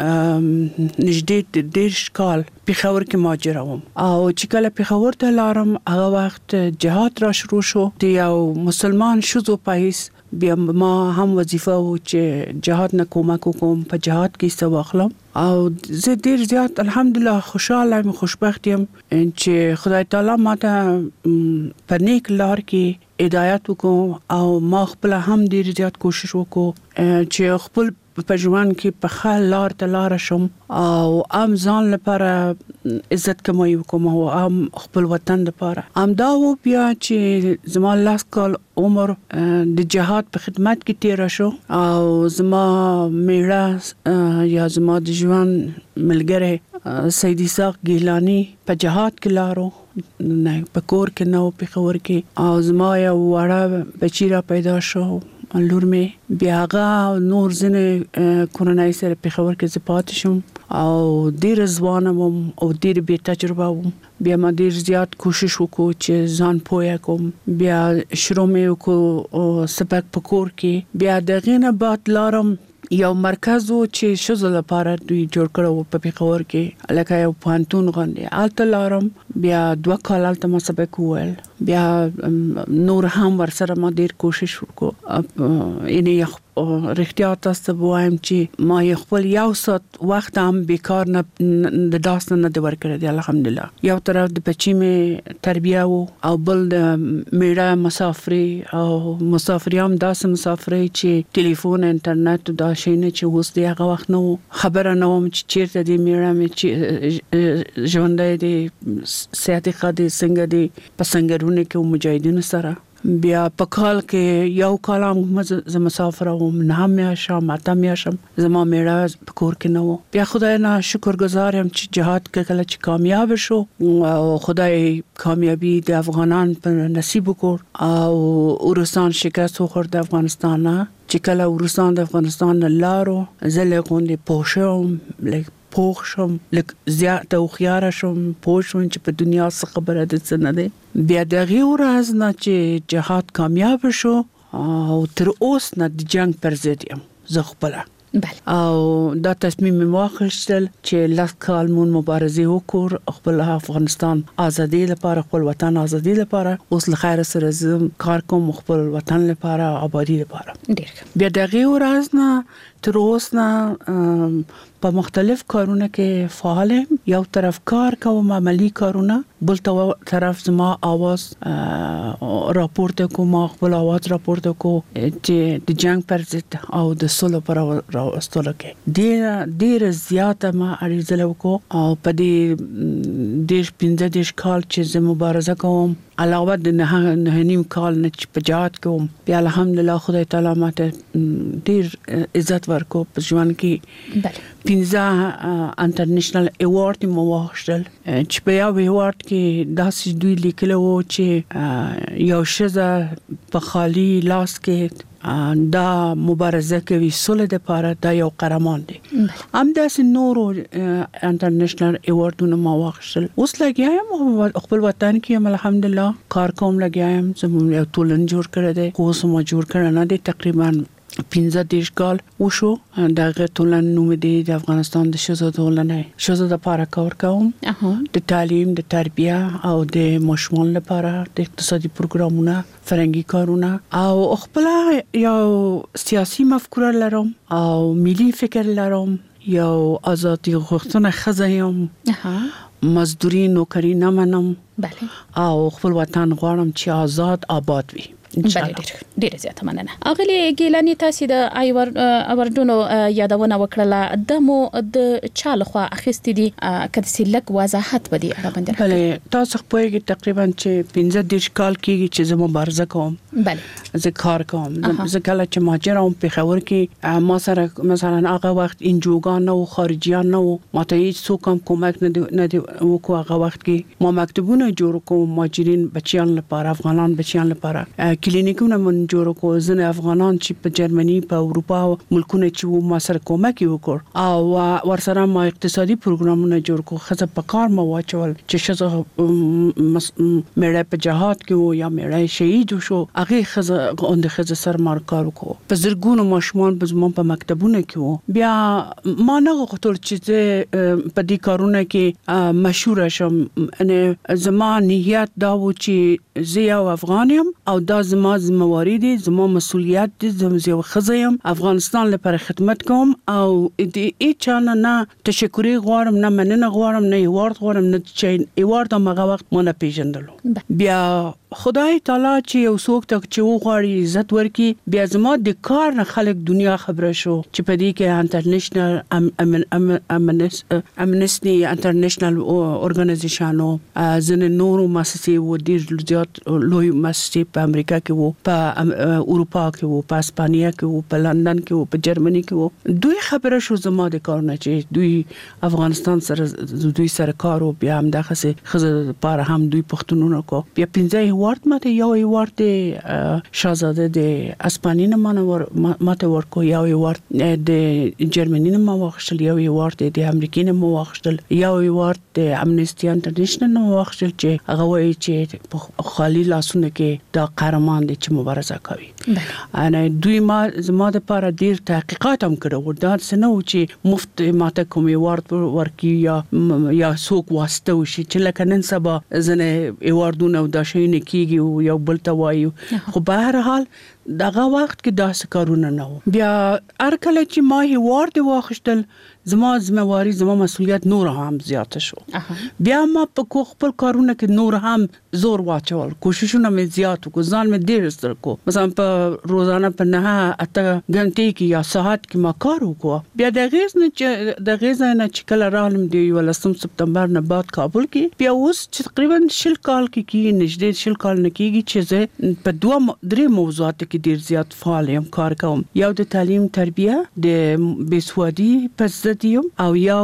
نږدې ډېر کال پیښور کې ماجر وم او چې کله پیښور ته لارم هغه وخت جهاد را شروع شو. د یو مسلمان شوزو پایس بیا ما هم وظیفه و چې جهاد نه کومک کوم په جهاد کې څه واخلم او زه ډیر زیات الحمدلله خوشاله یم خوشبخت یم چې خدای تعالی ماته په نیک لار کې هدایت وکړو او ما خپل هم ډیر زیات کوشش وکړو چې خپل په ژوند کې په خال لار ته لار شم او ام ځان لپاره عزت کموي وکم او ام خپل وطن لپاره ام دا و بیا چې زما لاس کال عمر د جهاد په خدمت کې تیر شو او زما میړه یا زما د ژوند ملګری سید اسحاق ګیلانی په جهاد کې لارو نه په کور کې نو په خور کې او زما یو وړه بچی را پیدا شو لور می بیا هغه نور ځنه کورونای سره په خبر کې زپات شم او ډیر ځوان وم او ډیر به تجربه وم. بیا ما ډیر زیات کوشش وکړ چې ځان پوهه کوم. بیا شروع مې وکړ سبق په کور کې. بیا دغه نه بعد لارم یو مرکز و چې شزو لپاره دوی جوړ کړو په پیښور کې لکه یو پانتون غونډه الته لارم. بیا دوه کال الته ما سبق وویل. بیا نور هم ورسره ما ډیر کوشش وکړ. ان یو رښتیا تاسو وایم چې ما خپل یو سات وخت هم بیکار نه د داس نه د ورکړه دی الحمدلله. یو طرف د بچی می تربیه وو او بل د میړه مسافري او مسافریام داس مسافري چې ټلیفون انټرنیټ دا شي نه چې اوس دی هغه وخت نو خبره نه وم چې چیرته دی میړه می چې ژوندې دی صحت خدي څنګه دی پسنګرونه کې مجاهدینو سره. بیا په کال کې یو کالم ز مسافر وم نه مې شام اته مې شم زما میړه په کور کې نو. بیا خدای نه شکرګزار یم چې جهاد کې کله چې کامیاب شو او خدای کامیابی د افغانان په نصیب وکړ او روسان شکست وخورد د افغانستان نه. چې کله روسان د افغانستان لارو زله غونډې پوښوم لکه پوښ شم لکه زیات او خيار شم پوښوم چې په دنیا څخه خبره ده څه نه ده. بیا دغه ورځ نه چې جهاد کامیاب شو او تر اوس نه د جنگ پر ضد یم زه خپل او دا تصمیم واخیستل چې لاس کال مون مبارزه وکړ خپل افغانستان ازادي لپاره خپل وطن ازادي لپاره اوس له خیر سره زم کار کوم خپل وطن لپاره آبادی لپاره. بیا دغه ورځ نه تر اوس نه په مختلف کارونه کې فعال یم. یو طرف کار کوم عملی کارونه بل طرف زما आवाज راپورټ کوم خپل आवाज راپورټ کوم چې د جنگ پر ضد او د صلح پر راوستلو کې ډیر ډیر زیاته ما اړیزل وکړو او په دې دیش پنځه دیش کال چې زه مبارزه کوم علاوه د نه نیم کال نه چې په جهاد کوم. بیا الحمدلله خدای تعالی ماته ډیر عزت ورکو په ژوند کې. پنځه انټرنیشنل ایوارډ مو واخیستل چې په یو ایوارډ کې داسې دوی لیکلو چې یو شزه په خالی لاس کې دا مبارزه کوي صلح لپاره دا یو قهرمان دی. هم داسې نورو انټرنیشنل ایوارډونه ما واخیستل. اوس لګیایم خپل وطن کې الحمدلله کار کوم لګیایم. زموږ یو ټولن جوړ کړی دی اوس ما جوړ کړی نه دی تقریبا پنځه دیش کال وشو. دغه ټولن نوم دی د افغانستان د شزو ټولنه شزو د لپاره کار کوم د تعلیم د تربیه او د مشمول لپاره د اقتصادي پروګرامونه فرنګي کارونه او خپل یو سیاسي مفکوره لرم او ملي فکر لرم. یو ازادي غوښتنه خزایم مزدوري نوکری نه منم او خپل وطن غواړم چې آزاد آباد وي. ان شاء الله. ډېر ډېر زیاته مننه. اغلی ګیلانی تاسو د ایور اوردونو یادونه وکړه د مو د چا لخوا اخیستې دي کله چې لک وضاحت بدی اړه باندې. بله تاسو خپل تقریبا چې پنځه دیش کال کېږي چې زما مبارزه کوم. بله زه کار کوم. زه کله چې ماجرام په خبر کې ما سره مثلا هغه وخت انجوګان او خارجيان نو ماته هیڅ څوک کومک نه نه وکړ. هغه وخت کې ما مکتبونه جوړ کوم ماجرین بچیان لپاره افغانان بچیان لپاره کلینیکونه من جوړ کو. ځنه افغانان چې په جرمني په اروپا ملکونه چې ما سره کومک وکړ او ورسره ما اقتصادي پروګرامونه جوړ کو. خزه په کار ما واچول چې شزه مېړه په جهاد کې و یا مېړه شهید شو هغه خزه اند خزه سر مار کار کو. په زرګونو ماشومان په زمون په مکتبونه کې و. بیا ما نه غوښتل چې په دې کارونه کې مشهور شم. ان زما نیت دا و چې زه یو افغان یم او دا زما ذمہواری دي زما مسؤلیت دي. زه یو خزم افغانستان لپاره خدمت کوم او دې اچانه نه تشکر غواړم نه مننه غواړم نه ایوارد غواړم نه چې ایوارد هغه وخت مونږ پیژندلو. بیا خدای تعالی چې یو څوک ته چې وغواړي عزت ورکي بیا زما د کار نه خلک دنیا خبره شو چې په دې کې انټرنیشنل امنسټي انټرنیشنل اورګنایزیشن او ځنه نورو مؤسسې و ډیر زیات لوی مؤسسې په امریکا کې وو په اروپا کې وو په اسپانیا کې وو په لندن کې وو په جرمني کې وو. دوی خبره شو زما د کار نه چې دوی افغانستان سره دوی سره کار او بیا هم دغه څه خزه لپاره هم دوی پښتونونه کو. بیا پنځه وارد ماته یو وارد شاهزاده د اسپانیا نه مانور ماته ورکو یو وارد د جرمني نه ما واخشل یو وارد د امریکا نه ما واخشل یو وارد د امنسټي انټرنیشنل نه واخشل چې هغه وایي چې خالي لاسونه کې دا قهرمان دي چې مبارزه کوي. انا دوی ما زما د لپاره ډیر تحقیقات هم کړو. دا څنګه و چې مفت ماته کوم وارد ورکی یا یا څوک واسطه وشي چې لکه نن سبا زنه ایواردونه او دا شي نه کیږي یو بل ته وایو. خو به هر حال دغه وخت کې داسې کارونه نه و. بیا هر کله چې ما هیوارد واخیستل زما ذمہواری زما مسؤلیت نور هم زیات شو. بیا ما په خپل کارونه کې نور هم زور واچول. کوششونه مې زیات وکړ. ځان مې ډیر ستر کو. مثلا په روزانه په نه اته غنټې کې یا ساعت کې ما کار وکړ. بیا د غیز نه چې د غیز نه چې کله رالم دی ولسم سپتمبر نه بعد کابل کې بیا اوس تقریبا شل کال کې کې نږدې شل کال نه کېږي چې په دوه درې موضوعات کې ډیر زیات فعال یم کار کوم. یو د تعلیم تربیه د بیسوادي پس یم او یو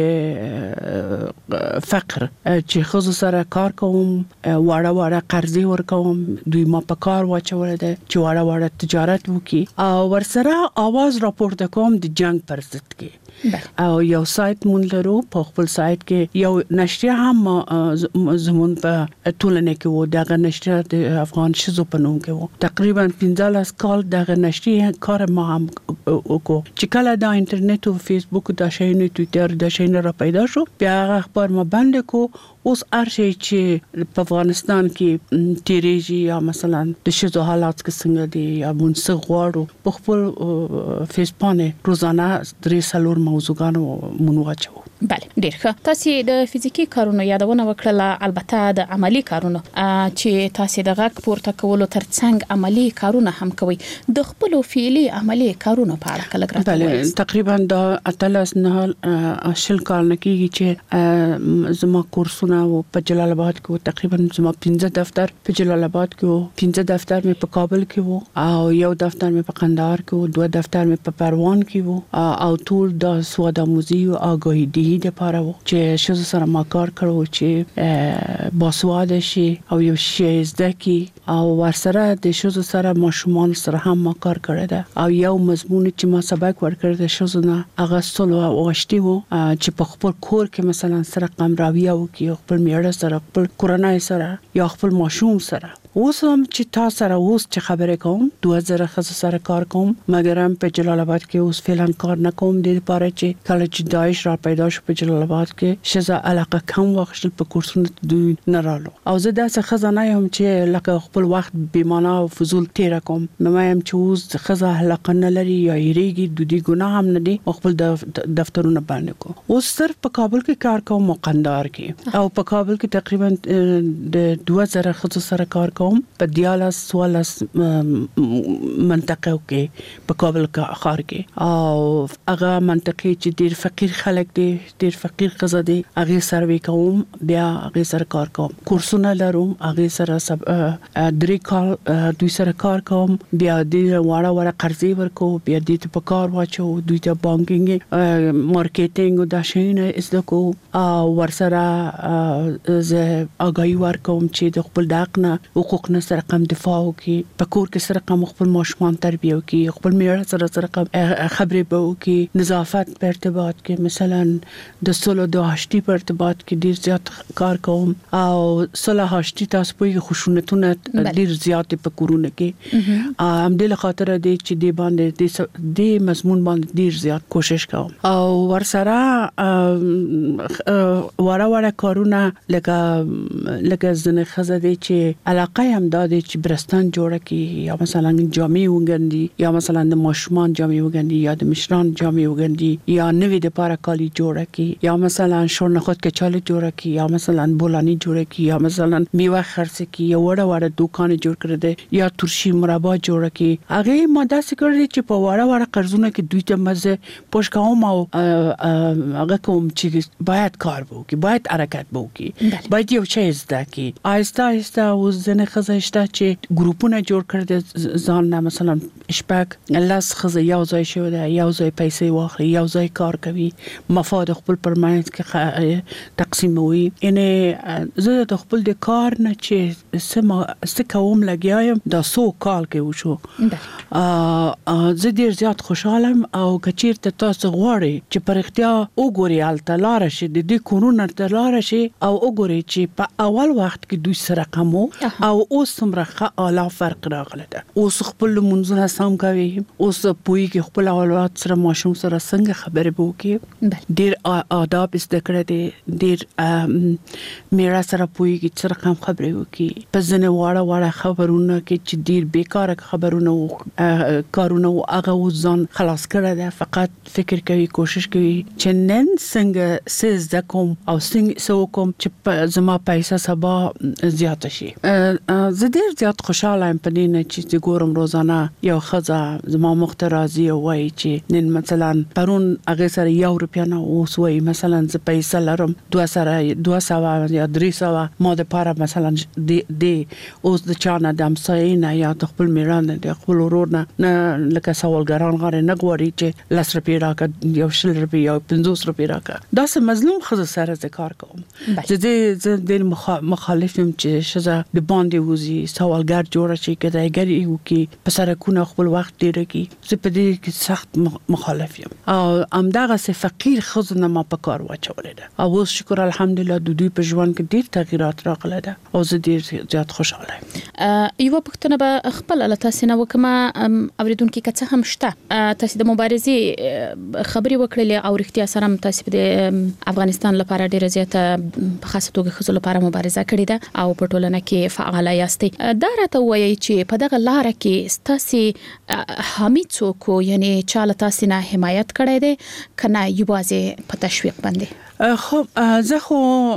د فقر چې خصوصا سره کار کوم واړه واړه قرضې ورکوم. دوی ما په کار واچول دي چې واړه واړه تجارت وکي او ورسره आवाज راپورته کوم د جنگ پر ضد کې. او یو سایت مونږ لرو په خپل سایت کې یو نشریه هم زمون په ټولنه کې وو. دغه نشریه د افغان شزو په نوم کې وو. تقریبا پنځه کال دغه نشریه کار ما هم وکړو چې کله د انټرنیټ او فیسبوک د شاینه ټوئیټر د شاینه را پیدا شو بیا هغه خبر ما بند کو. اوس ارشي چې په افغانستان کې تیریږي یا مثلا د شزو حالات کې څنګه دي یا مونږ غواړو په خپل فیسبوک روزانه درې سلور موضوعګانو مونږ واچو. بله ډیر ښه. تاسو د فزیکی کارونو یادونه وکړه البته د عملی کارونو چې تاسو د غږ پورته کولو ترڅنګ عملی کارونه هم کوي. د خپل فعلی عملی کارونو په اړه کله راته وایي. بله تقریبا د اتلس نه شل کال نه کېږي چې زما کورسونه په جلال آباد کې تقریبا زما پنځه دفتر په جلال آباد کې پنځه دفتر مې په کابل کې وو او یو دفتر مې په قندهار کې وو دوه دفتر مې په پروان کې وو او ټول د سواد آموزي او آگاهی دهی لپاره وو چې شزو سره ما کار کړو چې باسواد شي او یو شی زده کی او ورسره د شزو سره ماشومان سره هم ما کار کړی ده او یو مضمون چې ما سبق ورکړ د شزو نه هغه سولو واشتي وو چې په خپل کور کې مثلا سره قمراویه وکي خپل میړه سره خپل کورنۍ سره یا خپل ماشوم سره. اوس هم چې تاسو سره اوس چې خبرې کوم دوه زره خصوص سره کار کوم مګر هم په جلال آباد کې اوس فعلا کار نه کوم. د لپاره چې کله چې داعش را پیدا شو په جلال آباد کې شزه علاقه کم وخت په کورسونو دوی نه رالو او زه داسې خزانه یم چې لکه خپل وخت بیمانه او فضول تیر کوم. نو یم چې اوس خزه علاقه نه لري یا یریږي د دې ګناه هم نه دي خپل دفترونه باندې کو. اوس صرف په کابل کې کار کوم قندهار کې او په کابل کې تقریبا د دوه زره خصوص سره کار کوم په دیالاس سوالاس منطقه کې په کابل ښار کې او هغه منطقه چې ډیر فقیر خلک دي ډیر فقیر قزه دي هغه سروي کوم بیا هغه سره کار کوم کورسونه لروم هغه سره سب درې کال دوی سره کار کوم بیا د واړه واړه قرضې ورکو بیا د په کار واچو دوی ته بانکینګ مارکیټینګ او دا شینه اسده کو او ورسره ز اگاهی ورکوم چې د خپل حق نه حقوق نه سره کم دفاع وکي په کور کې سره کم خپل ماشومان تربیه وکي خپل میړه سره سره کم خبرې به وکي نظافت په ارتباط کې مثلا د سولو د هشتي په ارتباط کې ډیر زیات کار کوم او سولو هشتي تاسو په خشونتونه ډیر زیات په کورونه کې ام د خاطر د چې دی باندې د مضمون باندې ډیر زیات کوشش کوم او ورسره واره واره کارونه لکه لکه زنه خزه دي چې علاقه هم دادي چې برستان جوړه کی یا مثلا جامع وګندي یا مثلا د ماشومان جامع وګندي یا د مشران جامع وګندي یا نوې د پاره کالی جوړه کی یا مثلا شورنه خود کچاله جوړه کی یا مثلا بولانی جوړه کی یا مثلا میوه خرڅ کی یا وړه وړه دکان جوړ کړی دی یا ترشی مربا جوړه کی هغه ماده سکړی چې په وړه وړه قرضونه کې دوی ته مزه پوښکاوم او هغه کوم چې باید کار وکړي باید حرکت وکړي باید یو شی زده کی آهسته آهسته وزنه خزشته چې ګروپونه جوړ کړی ځان نه مثلا شپږ لاس خزه یو ځای شو ده یو ځای پیسې واخلي یو ځای کار کوي مفاد خپل پرماننت کې تقسیموي ان زه د خپل د کار نه چې سم سکوم لګیایم د سو کال کې وشو زه ډیر زیات خوشاله او کچیر ته تاسو غواړئ چې پر اختیا وګوري الته لار شي د دې کورونه ته لار شي او وګوري چې په اول وخت کې دوی سره کمو او اوس څومره اعلی فرق راغلی ده اوس خپل منځونه سم کوي اوس پوي کې خپل اولاد سره ماشوم سره څنګه خبرې وکړي ډیر آداب زده کړی دي ډیر میرا سره پوي کې سره کم خبرې وکړي په ځنه واړه واړه خبرونه کې چې ډیر بیکاره خبرونه کارونه هغه ځان خلاص کړی ده فقط فکر کوي کوشش کوي چې نن څنګه سز د کوم او څنګه سو کوم چې زما پیسې سبا زیات شي زه ډیر زیات خوشاله یم په دې نه چې ګورم روزانه یو خزه زما مخ ته راځي او وایي چې نن مثلا پرون هغه سره یو روپیا نه اوس وایي مثلا زه پیسې لرم دوه سره دوه سوه یا درې سوه ما د پاره مثلا د اوس د چانه د همسایې نه یا د خپل میړه نه د خپل ورور نه لکه سوالګران غواړي نه غواړي چې لس روپۍ راکړه یو شل روپۍ یا پنځوس روپۍ راکړه داسې مظلوم ښځه سره زه کار کوم زه ډېر مخالف یم چې ښځه د باندې وځي سوالګر جوړه شي کدایګري وکړي په سرکونه خپل وخت تېره کړي زه په دې کې سخت مخالف یم او همدغسې فقیر ښځو نه ما په کار واچولې ده او اوس شکر الحمدلله د دوی په ژوند کې ډېر تغیرات راغلی ده او زه ډېر زیات خوشحاله یم یوه پوښتنه به خپله له تاسې نه وکړمه اورېدونکي که څه هم شته تاسې د مبارزې خبرې وکړلې او رښتیا سره هم تاسې د افغانستان لپاره ډېره زیاته په خاصه توګه ښځو لپاره مبارزه کړې ده او په ټولنه کې فعاله یاستئ دا راته ووایئ چې په دغه لاره کې ستاسې حامي څوک و یعنې چا له تاسې نه حمایت کړی دی که نه یوازې په تشویق باندې خو زه خو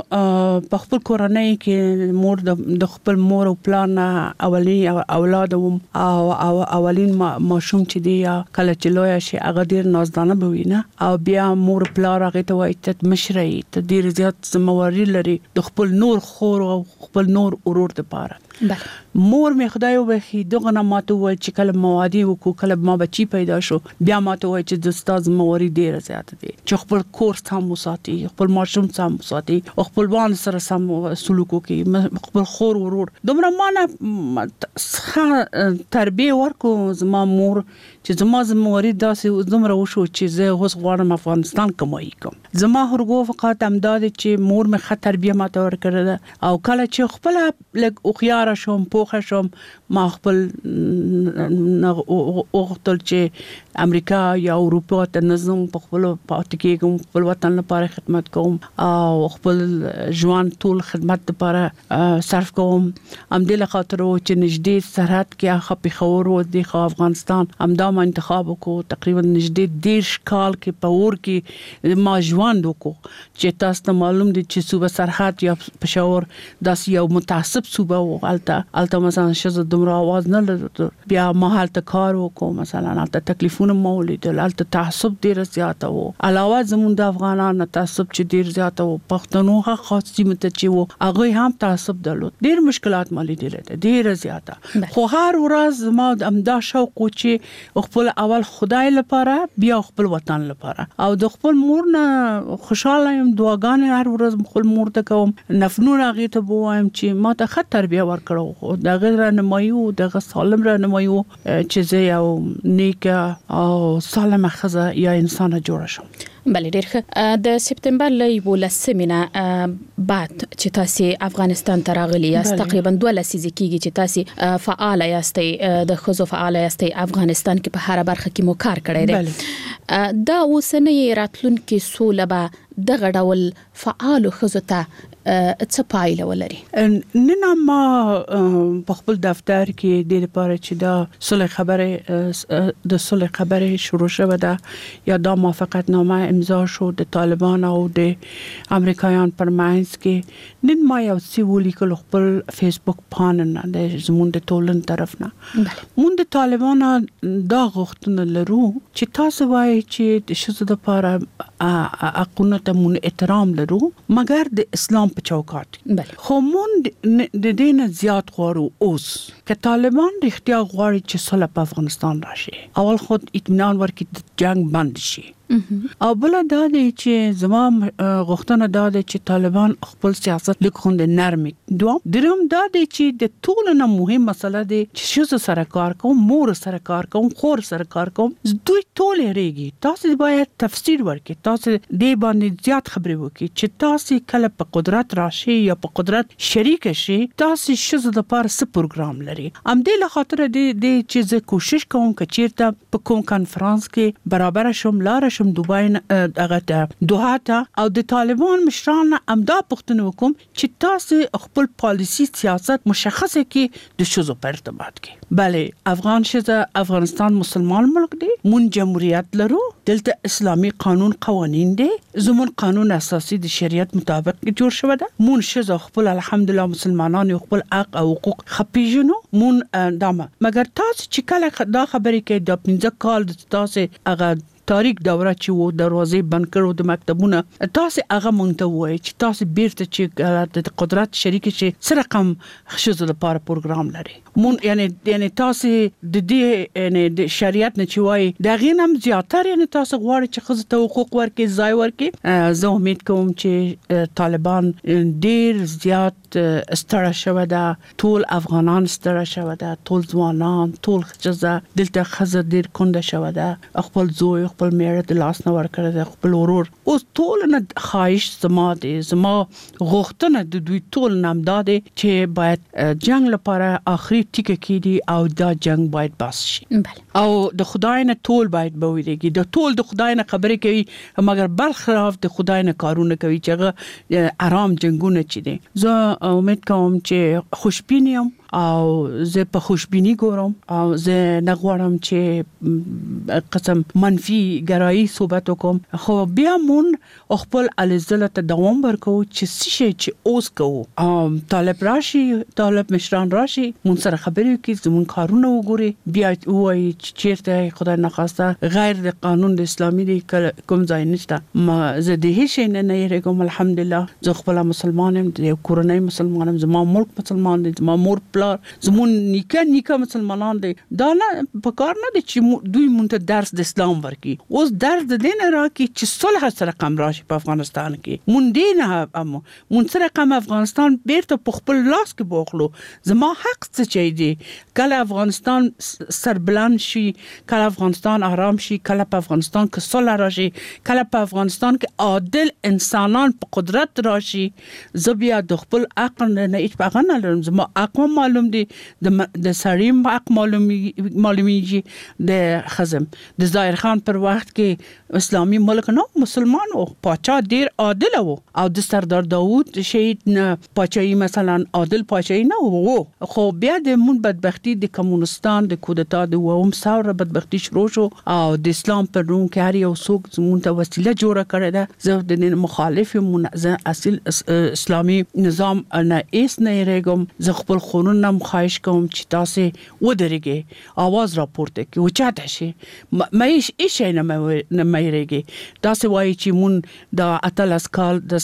په خپل کورنۍ کې مور د خپل مور او پلار نه اولین اولاد وم او اولین ماشوم چې دی کله چې لوی شي هغه ډیر نازدانه به وي نه او بیا مور پلار هغه ته وایي ته مشري ته ډیر زیات ذمہواری لري د خپل نور خور او خپل نور ورور لپاره مور می خدای وبخي دغه نه ماته وای چې کله موادي وکړو کله ما بچی پیدا شو بیا ماته وای چې د استاد موري ډیر زیات دي چې خپل کورس هم وساتي خپل ماشوم سم وساتي او خپل وان سره سم سلوک وکي خپل خور ورور دومره مانه تربیه ورکو زما مور چې زما زموري داسې دومره وشو چې زه اوس غواړم افغانستان کمای کوم زما هرغو فقط امداد چې مور می خه تربیه ماته ورکړه او کله چې خپل لګ او خيار شوم پوخه شوم ما خپل اوغتل چې امریکا یا اروپا ته نظم په خپل پاتې کېږم خپل وطن لپاره خدمت کوم او خپل ژوند ټول خدمت لپاره صرف کوم ام دې لخاطر چې نږدې سرحد کې خپې خور او د افغانستان همدا ما انتخاب وکړو تقریبا نږدې دیرش کال کې په اور کې ما ژوند وکړو چې تاسو ته معلوم دي چې صوبه سرحد یا پېښور داس یو متعصب صوبه و الته الته مثلا شزه دومره आवाज نه لري بیا ما هلته کار وکړو مثلا الته تکلیفونه مولید الته تعصب ډیر زیات و علاوه زموږ د افغانانو تعصب چې ډیر زیات و پښتنو ها خاصی مت چې و هغه هم تعصب درلود ډیر مشکلات مالي دي ډیر زیات خو هر ورځ ما د امدا شوق چې خپل اول خدای لپاره بیا خپل وطن لپاره او د خپل مور نه خوشاله یم دعاګانې هر ورځ خپل مور ته کوم نفنون هغه ته وایم چې ما ته خطر تربیه ورکړو د غیر رانمایو د سالم رانمایو چې زه یو نیک او سالم خزه یا انسان جوړ شم بله ډیر ښه د سپتمبر له یولسمې نه بعد چې تاسو افغانستان ته راغلي یاست تقریبا دوه لسیزې کېږي چې تاسو فعال یاستئ د ښځو فعال یاستئ افغانستان کې په هر برخه کې مو کار کړی دی دا اوسنۍ راتلونکي سوله به دغه ډول فعال ښځو ته څه پایله ولري نن ما په خپل دفتر کې د لپاره چې دا صلح خبره د صلح خبره شروع شوه ده یا دا موافقتنامه امضا شو د طالبان او د امریکایان پر منځ کې نن ما یو سی ولیکل خپل فیسبوک پاڼه نه د زموږ د ټولن طرف نه مونږ د طالبان دا غوښتنه لرو چې تاسو وایي چې د شذ د لپاره حقونه ته مون احترام لرو مګر د اسلام په چوکاټ خو مونږ د دې نه زیات غواړو اوس که طالبان رښتیا غواړي چې صلح په افغانستان راشي اول خود اطمینان ورکړي د جنگ بند شي او بل دا دی چې زما غوښتنه دا دی چې طالبان خپل سیاست لیکوند نرمي دوم درم دا دی چې د ټول نه مهم مسله دی چې شذ سره کار کوم مور سره کار کوم خور سره کار کوم دوی ټول ریږي تاسو باید تفسیر ورکړئ تاسو دې باندې زیات خبرې وکړئ چې تاسو کله په قدرت راشي یا په قدرت شریک شي تاسو شذ د لپاره څه پروګرام لري ام دې لخاطر دې دې چې زه کوشش کوم چې چیرته په کوم کانفرنس کې برابر شم لار شم دوبای هغه ته دوحه ته او د طالبان مشران امدا پښتنو کوم چې تاسو خپل پالیسی سیاست مشخصه کې د شذو په ارتباط کې بله افغان شذ افغانستان مسلمان ملک دی مون جمهوریت لرو دلته اسلامی قانون قوانین دی زمون قانون اساسي د شریعت مطابق جوړ شوی ده مون شذ خپل الحمدلله مسلمانان خپل حق او حقوق خپيجنو مون دامه مګر تاسو چې کله دا خبرې کې د پنځه کال تاسو هغه تاریخ دوره چې وو دروازې بند کړو د مکتبونه تاسو هغه مونږ ته وایي چې تاسو بیرته چې د قدرت شریک شي سره کم شذ لپاره پروګرام لري مون یعنی یعنی تاسو د دې یعنی د شریعت نه چې وایي دا غینم زیاتره یعنی تاسو غواړئ چې خزه ته حقوق ورکړي ځای ورکړي زه امید کوم چې طالبان ډیر زیات ستړي شوه ده ټول افغانان ستړي شوه ده ټول ځوانان ټول خزه دلته خزه ډیر کونډه شوه ده خپل زوی خپل میړه د لاس نه ورکړی دی خپل ورور اوس ټول نه خواهش زما دی زما غوښتنه د دوی ټول نام دا دی چې باید جنگ لپاره آخري ټیکه کېږي او دا جنگ باید بس شي او د خدای نه ټول باید بویریږي د ټول د خدای نه خبرې کوي مګر برخلاف د خدای نه کارونه کوي چې هغه آرام جنگونه چي دي زه امید کوم چې خوشبین یم او زه په خوشبینی ګورم او زه نه غواړم چې قسم منفي ګرایي صحبت وکم خو بیا مون خپل الزله ته دوام ورکو چې شي چې اوس کوو طالب راشي طالب مشران راشي مون سره خبرې کوي زمون کارونه وګوري بیا وایي چې چیرته خدای ناخواسته غیر د قانون د اسلامي دی کوم ځای نشته ما زه د هیڅ نه نه یریږم الحمدلله زه خپل مسلمانم د کورنۍ مسلمانم زما ملک مسلمان دی زما مور زمون نیکه نیکه مسلمانان دي دا نه په کار نه دي چې دوی مونږ درس د اسلام ورکي اوس درس د دین راکي چې صلح سره قم راشي په افغانستان کې مونږ دینه ام مونږ سره قم افغانستان بیرته په خپل لاس کې بوخلو زما حق څه چي دي کله افغانستان سربلند شي کله افغانستان آرام شي کله په افغانستان کې صلح راشي کله په افغانستان کې عادل انسانان په قدرت راشي زبیا د خپل عقل نه هیڅ پغه نه لرم زما اقوام معلوم دي د د سړی حق معلومي معلومیږي د خزم د ظاهر خان پر وخت کې اسلامي ملک نو مسلمان او پاچا ډیر عادل وو او د سردار داوود شهید نه پاچایی مثلا عادل پاچایی نه وو خو بیا د مون بدبختی د کمونستان د کودتا د ووم ساوره بدبختی شروع شو او د اسلام پر نوم کې هر یو څوک زمون ته وسیله جوړه کړې ده زه د مخالف منظم اصل اسلامي نظام نه ایس نه رګم زه خپل قانون نم خواهش کوم چې تاسو ودرېږئ आवाज راپورته کې وچاته شي مې هیڅ نه نه مې رګي تاسو وایي چې مون د اتلس کال د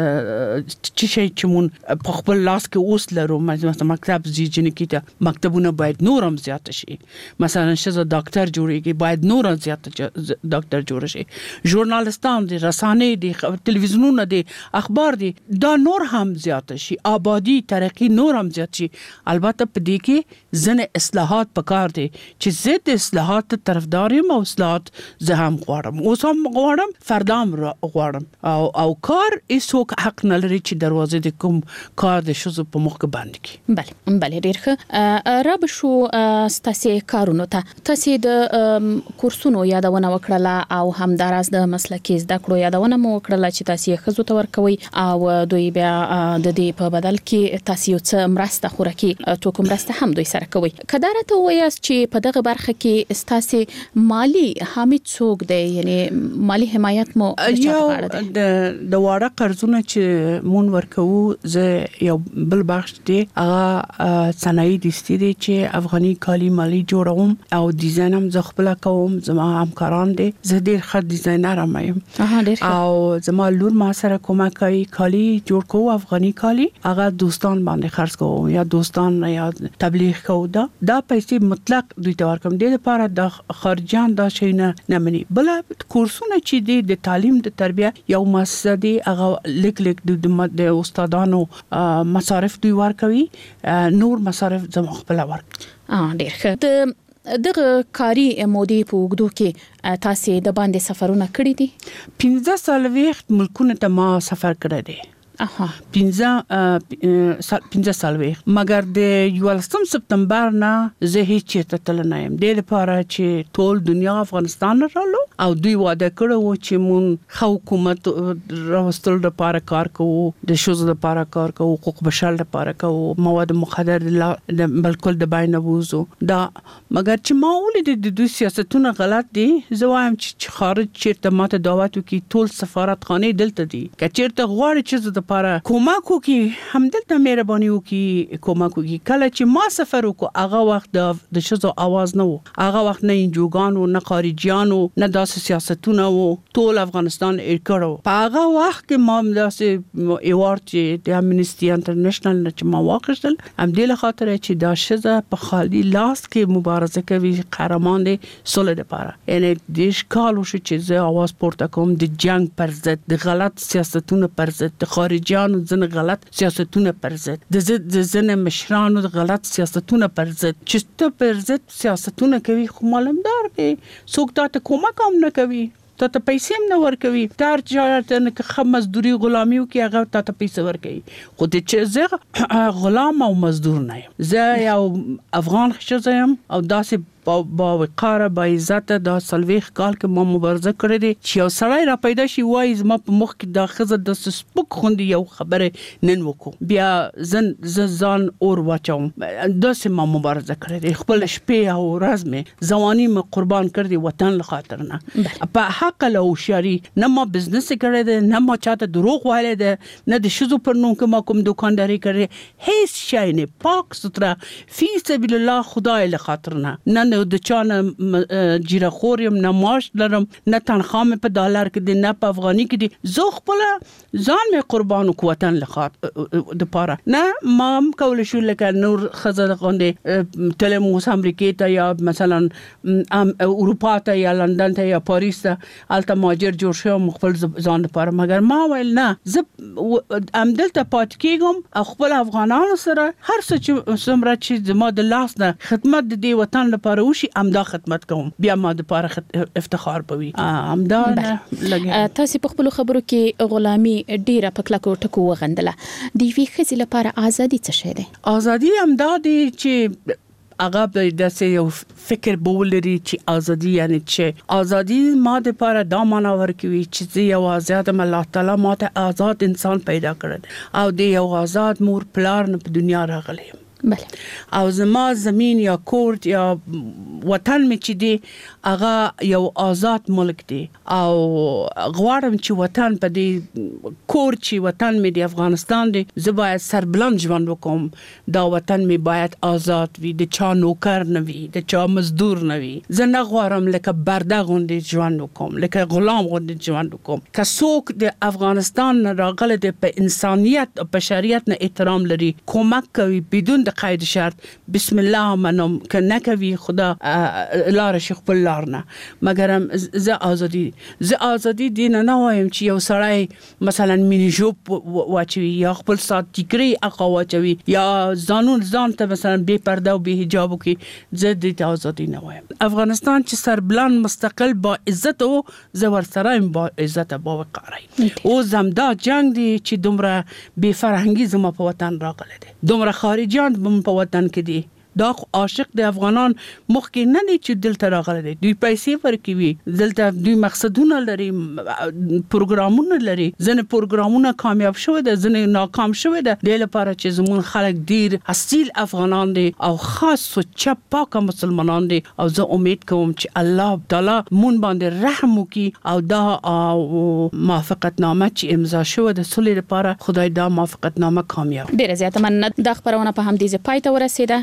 چې شي چې مون په خپل لاس کې اوس لرو مثلا مکتب زیجن کیته مکتبونه باید نورم زیات شي مثلا شزه ډاکټر جوړیږي باید نور زیات ډاکټر جوړ شي ژورنالستان دي رسانې دي ټلویزیونونه دي اخبار دي دا نور هم زیات شي آبادی ترقی نور هم زیات شي البته په دې کې ځنه اصلاحات پکار دي چې زه د اصلاحات طرفدار یم او اصلاحات زه هم غواړم اوس هم غواړم فردام غواړم او او کار هیڅوک حق نه لري چې دروازه د کوم کار د شوزو په مخ کې باندې کی بله بله ډیر ښه رب شو ستاسو کارونو ته تاسو د کورسونو یادونه وکړه او همداراز د مسلکي زده کړو یادونه مو وکړه چې تاسو خزو ته ورکوي او دوی بیا د دې په بدل کې تاسو څه مرسته خورکي تو کوم مرسته هم دوی سره کوي کدارته وایاست چې په دغه برخه کې تاسو مالی حامد څوک دی یعنی مالی حمایت مو یو د د واړه قرضونه چې مون ورکو زه یو بل بخش دی هغه صنایع دستی دی چې افغاني کالی مالی جوړوم او ډیزاین هم زه خپل کوم زما همکاران دي زه ډیر ښه ډیزاینر یم او زما لور ما سره کومه کوي کالی جوړ کوو افغاني کالی هغه دوستان باندې خرڅ کوو یا دوستان یا تبلیغ کوو دا دا پیسې مطلق دوی ته ورکوم د لپاره د خارجان دا شي نه نه مني بل کورسونه چې دي د تعلیم د تربیه یو مؤسسه دي هغه لیک لیک د استادانو مصارف دوی ورکوي نور مصارف زما خپل ورک اه ډیر ښه دغه کاری مودې په وګړو کې تاسو د باندې سفرونه کړی دي پنځه سالويخت ملکونه ته ما سفر کړی دی اها پنځه پنځه سالويخت مګر د یولسم سپتمبر نه زه هیڅ چیرته تل نه يم د لپاره چې ټول دنیا افغانستان رالو او دوی وعده کړو چې مون حکومت راوستل لپاره کار کوو د شوز لپاره کار کوو حقوق بشر لپاره کوو مواد مخدر بالکل د باندې نوزو دا مګر چې ما ولید د دوی سیاستونه غلط دي زه وایم چې خارج چیرته ماته دعوت وکي ټول سفارتخانه دلته دي کچیرته غواړي چې د لپاره کومک وکي همدلته مهرباني وکي کومک وکي کله چې ما سفر وکړ هغه وخت د شزو आवाज نه وو هغه وخت نه انجوګانو نه خارجيانو نه داسې سیاستونه وو ټول افغانستان اړکړو په هغه وخت کې ما داسې ایوارد چې د امنيستي انټرنیشنل نه چې ما واخیستل هم د خاطر چې دا شزه په خالي لاس کې مبارزه کوي قهرمان دي سولې لپاره یعنی د ښکالو چې زه आवाज پورته کوم د جنگ پر ضد د غلط سیاستونو پر ضد د خارجيانو ځنه غلط سیاستونه پر ضد د ځنه مشرانو غلط سیاستونه پر ضد چې ته پر ضد سیاستونه کوي خو معلومدار دی څوک ته کومک هم نه کوي ته ته پیسې هم نه ورکوي تر چې نه که مزدوري غلامي وکي هغه ته ته پیسې ورکوي خو د چې زه غلام او مزدور نه یم زه یو افغان ښځه یم او داسې با وقاره با عزت دا سلويخ کال کې ما مبارزه کړې دي چې یو سړی را پیدا شي وای زما په مخ کې دا خزه د سپک خوندي یو خبره نن وکړو بیا زن ځان اور واچوم داسې ما مبارزه کړې دي خپل شپې او ورځ مې ځواني مې قربان کړې دي وطن لخاطر نه په حق له شری نه ما بزنس کړې ده نه ما چاته دروغ وایي ده نه د شذو پر نوم کې ما کوم دکانداري کړې هیڅ شي نه پاک ستره فی سبیل الله خدای لخاطر نه نه د چانه جیره خورم نه ماش لرم نه تنخواه مې په ډالر کې دي نه په افغاني کې دي زه خپل ځان مې قربان وکوتن لخاطر د پاره نه مام کول شو لکه نور خزر غونډه تلموس امریکا ته یا مثلا اروپا ته یا لندن ته یا پاریس ته الته ماجر جوړ شو خپل ځان لپاره مګر ما ویل نه زه امدلته پات کېږم خپل افغانانو سره هر څه چې سمره چې زما د لاس نه خدمت د دې وطن لپاره لپاره وشي امدا خدمت کوم بیا ما د لپاره افتخار بوي امدا لګي. تاسو په خپل خبرو کې غلامي ډیره په کلکو ټکو وغندله د وی خزي لپاره ازادي څه شی ده؟ ازادي امدا دي چې هغه به داسې یو فکر بولري چې ازادي یعنی چې ازادي ما د لپاره دا معنا ورکوي چې زه یو آزاد الله تعالی ماته آزاد انسان پیدا کړی او د یو آزاد مور پلار نه په دنیا راغلی بله او زما زمين یا کور یا وطن می چې دی هغه یو آزاد ملک دی او غواړم چې وطن په دې کور چې وطن می دی افغانستان دی زه باید سربلند ژوند وکوم دا وطن می باید آزاد وي د چا نوکر نه وي د چا مزدور نه وي زه نه غواړم لکه برده غوندې ژوند وکوم لکه غلام غوندې ژوند وکوم که څوک د افغانستان راغلی دی په انسانیت او بشریت نه احترام لري کومک کوي بدون قید شرط بسم الله منم که نکوي خدا لار شیخ خپل لار نه مګرم زه ازادي زه ازادي دین نه وایم چې یو سړی مثلا مینی جوب واچوي یا خپل سات ټیکري اخا واچوي یا ځانون ځان ته مثلا بے پرده او بے حجاب کی زه د ازادي نه وایم. افغانستان چې سربلند مستقل با عزت او زه ورسره با عزت با وقار او زمدا جنگ دی چې دومره بے فرهنګي زما په وطن راغله دي دومره خارجيان په وطن کې دي دا عاشق د افغانان مخکې نه دي چې دلته راغلي دي دوی پیسې ورکوي دلته دوی مقصدونه لري پروګرامونه لري ځنه پروګرامونه کامیاب شوه ده ځنه ناکام شوه ده د لپاره چې زمون خلک ډیر اصیل افغانان دي او خاص سوچ پاک مسلمانان دي او زه امید کوم چې الله تعالی مون باندې رحم وکړي او دا موافقتنامه چې امضا شوه د صلح لپاره خدای دا موافقتنامه کامیاب. ډیره زیاته مننه د خبرونه په هم دې پای ته ورسیده.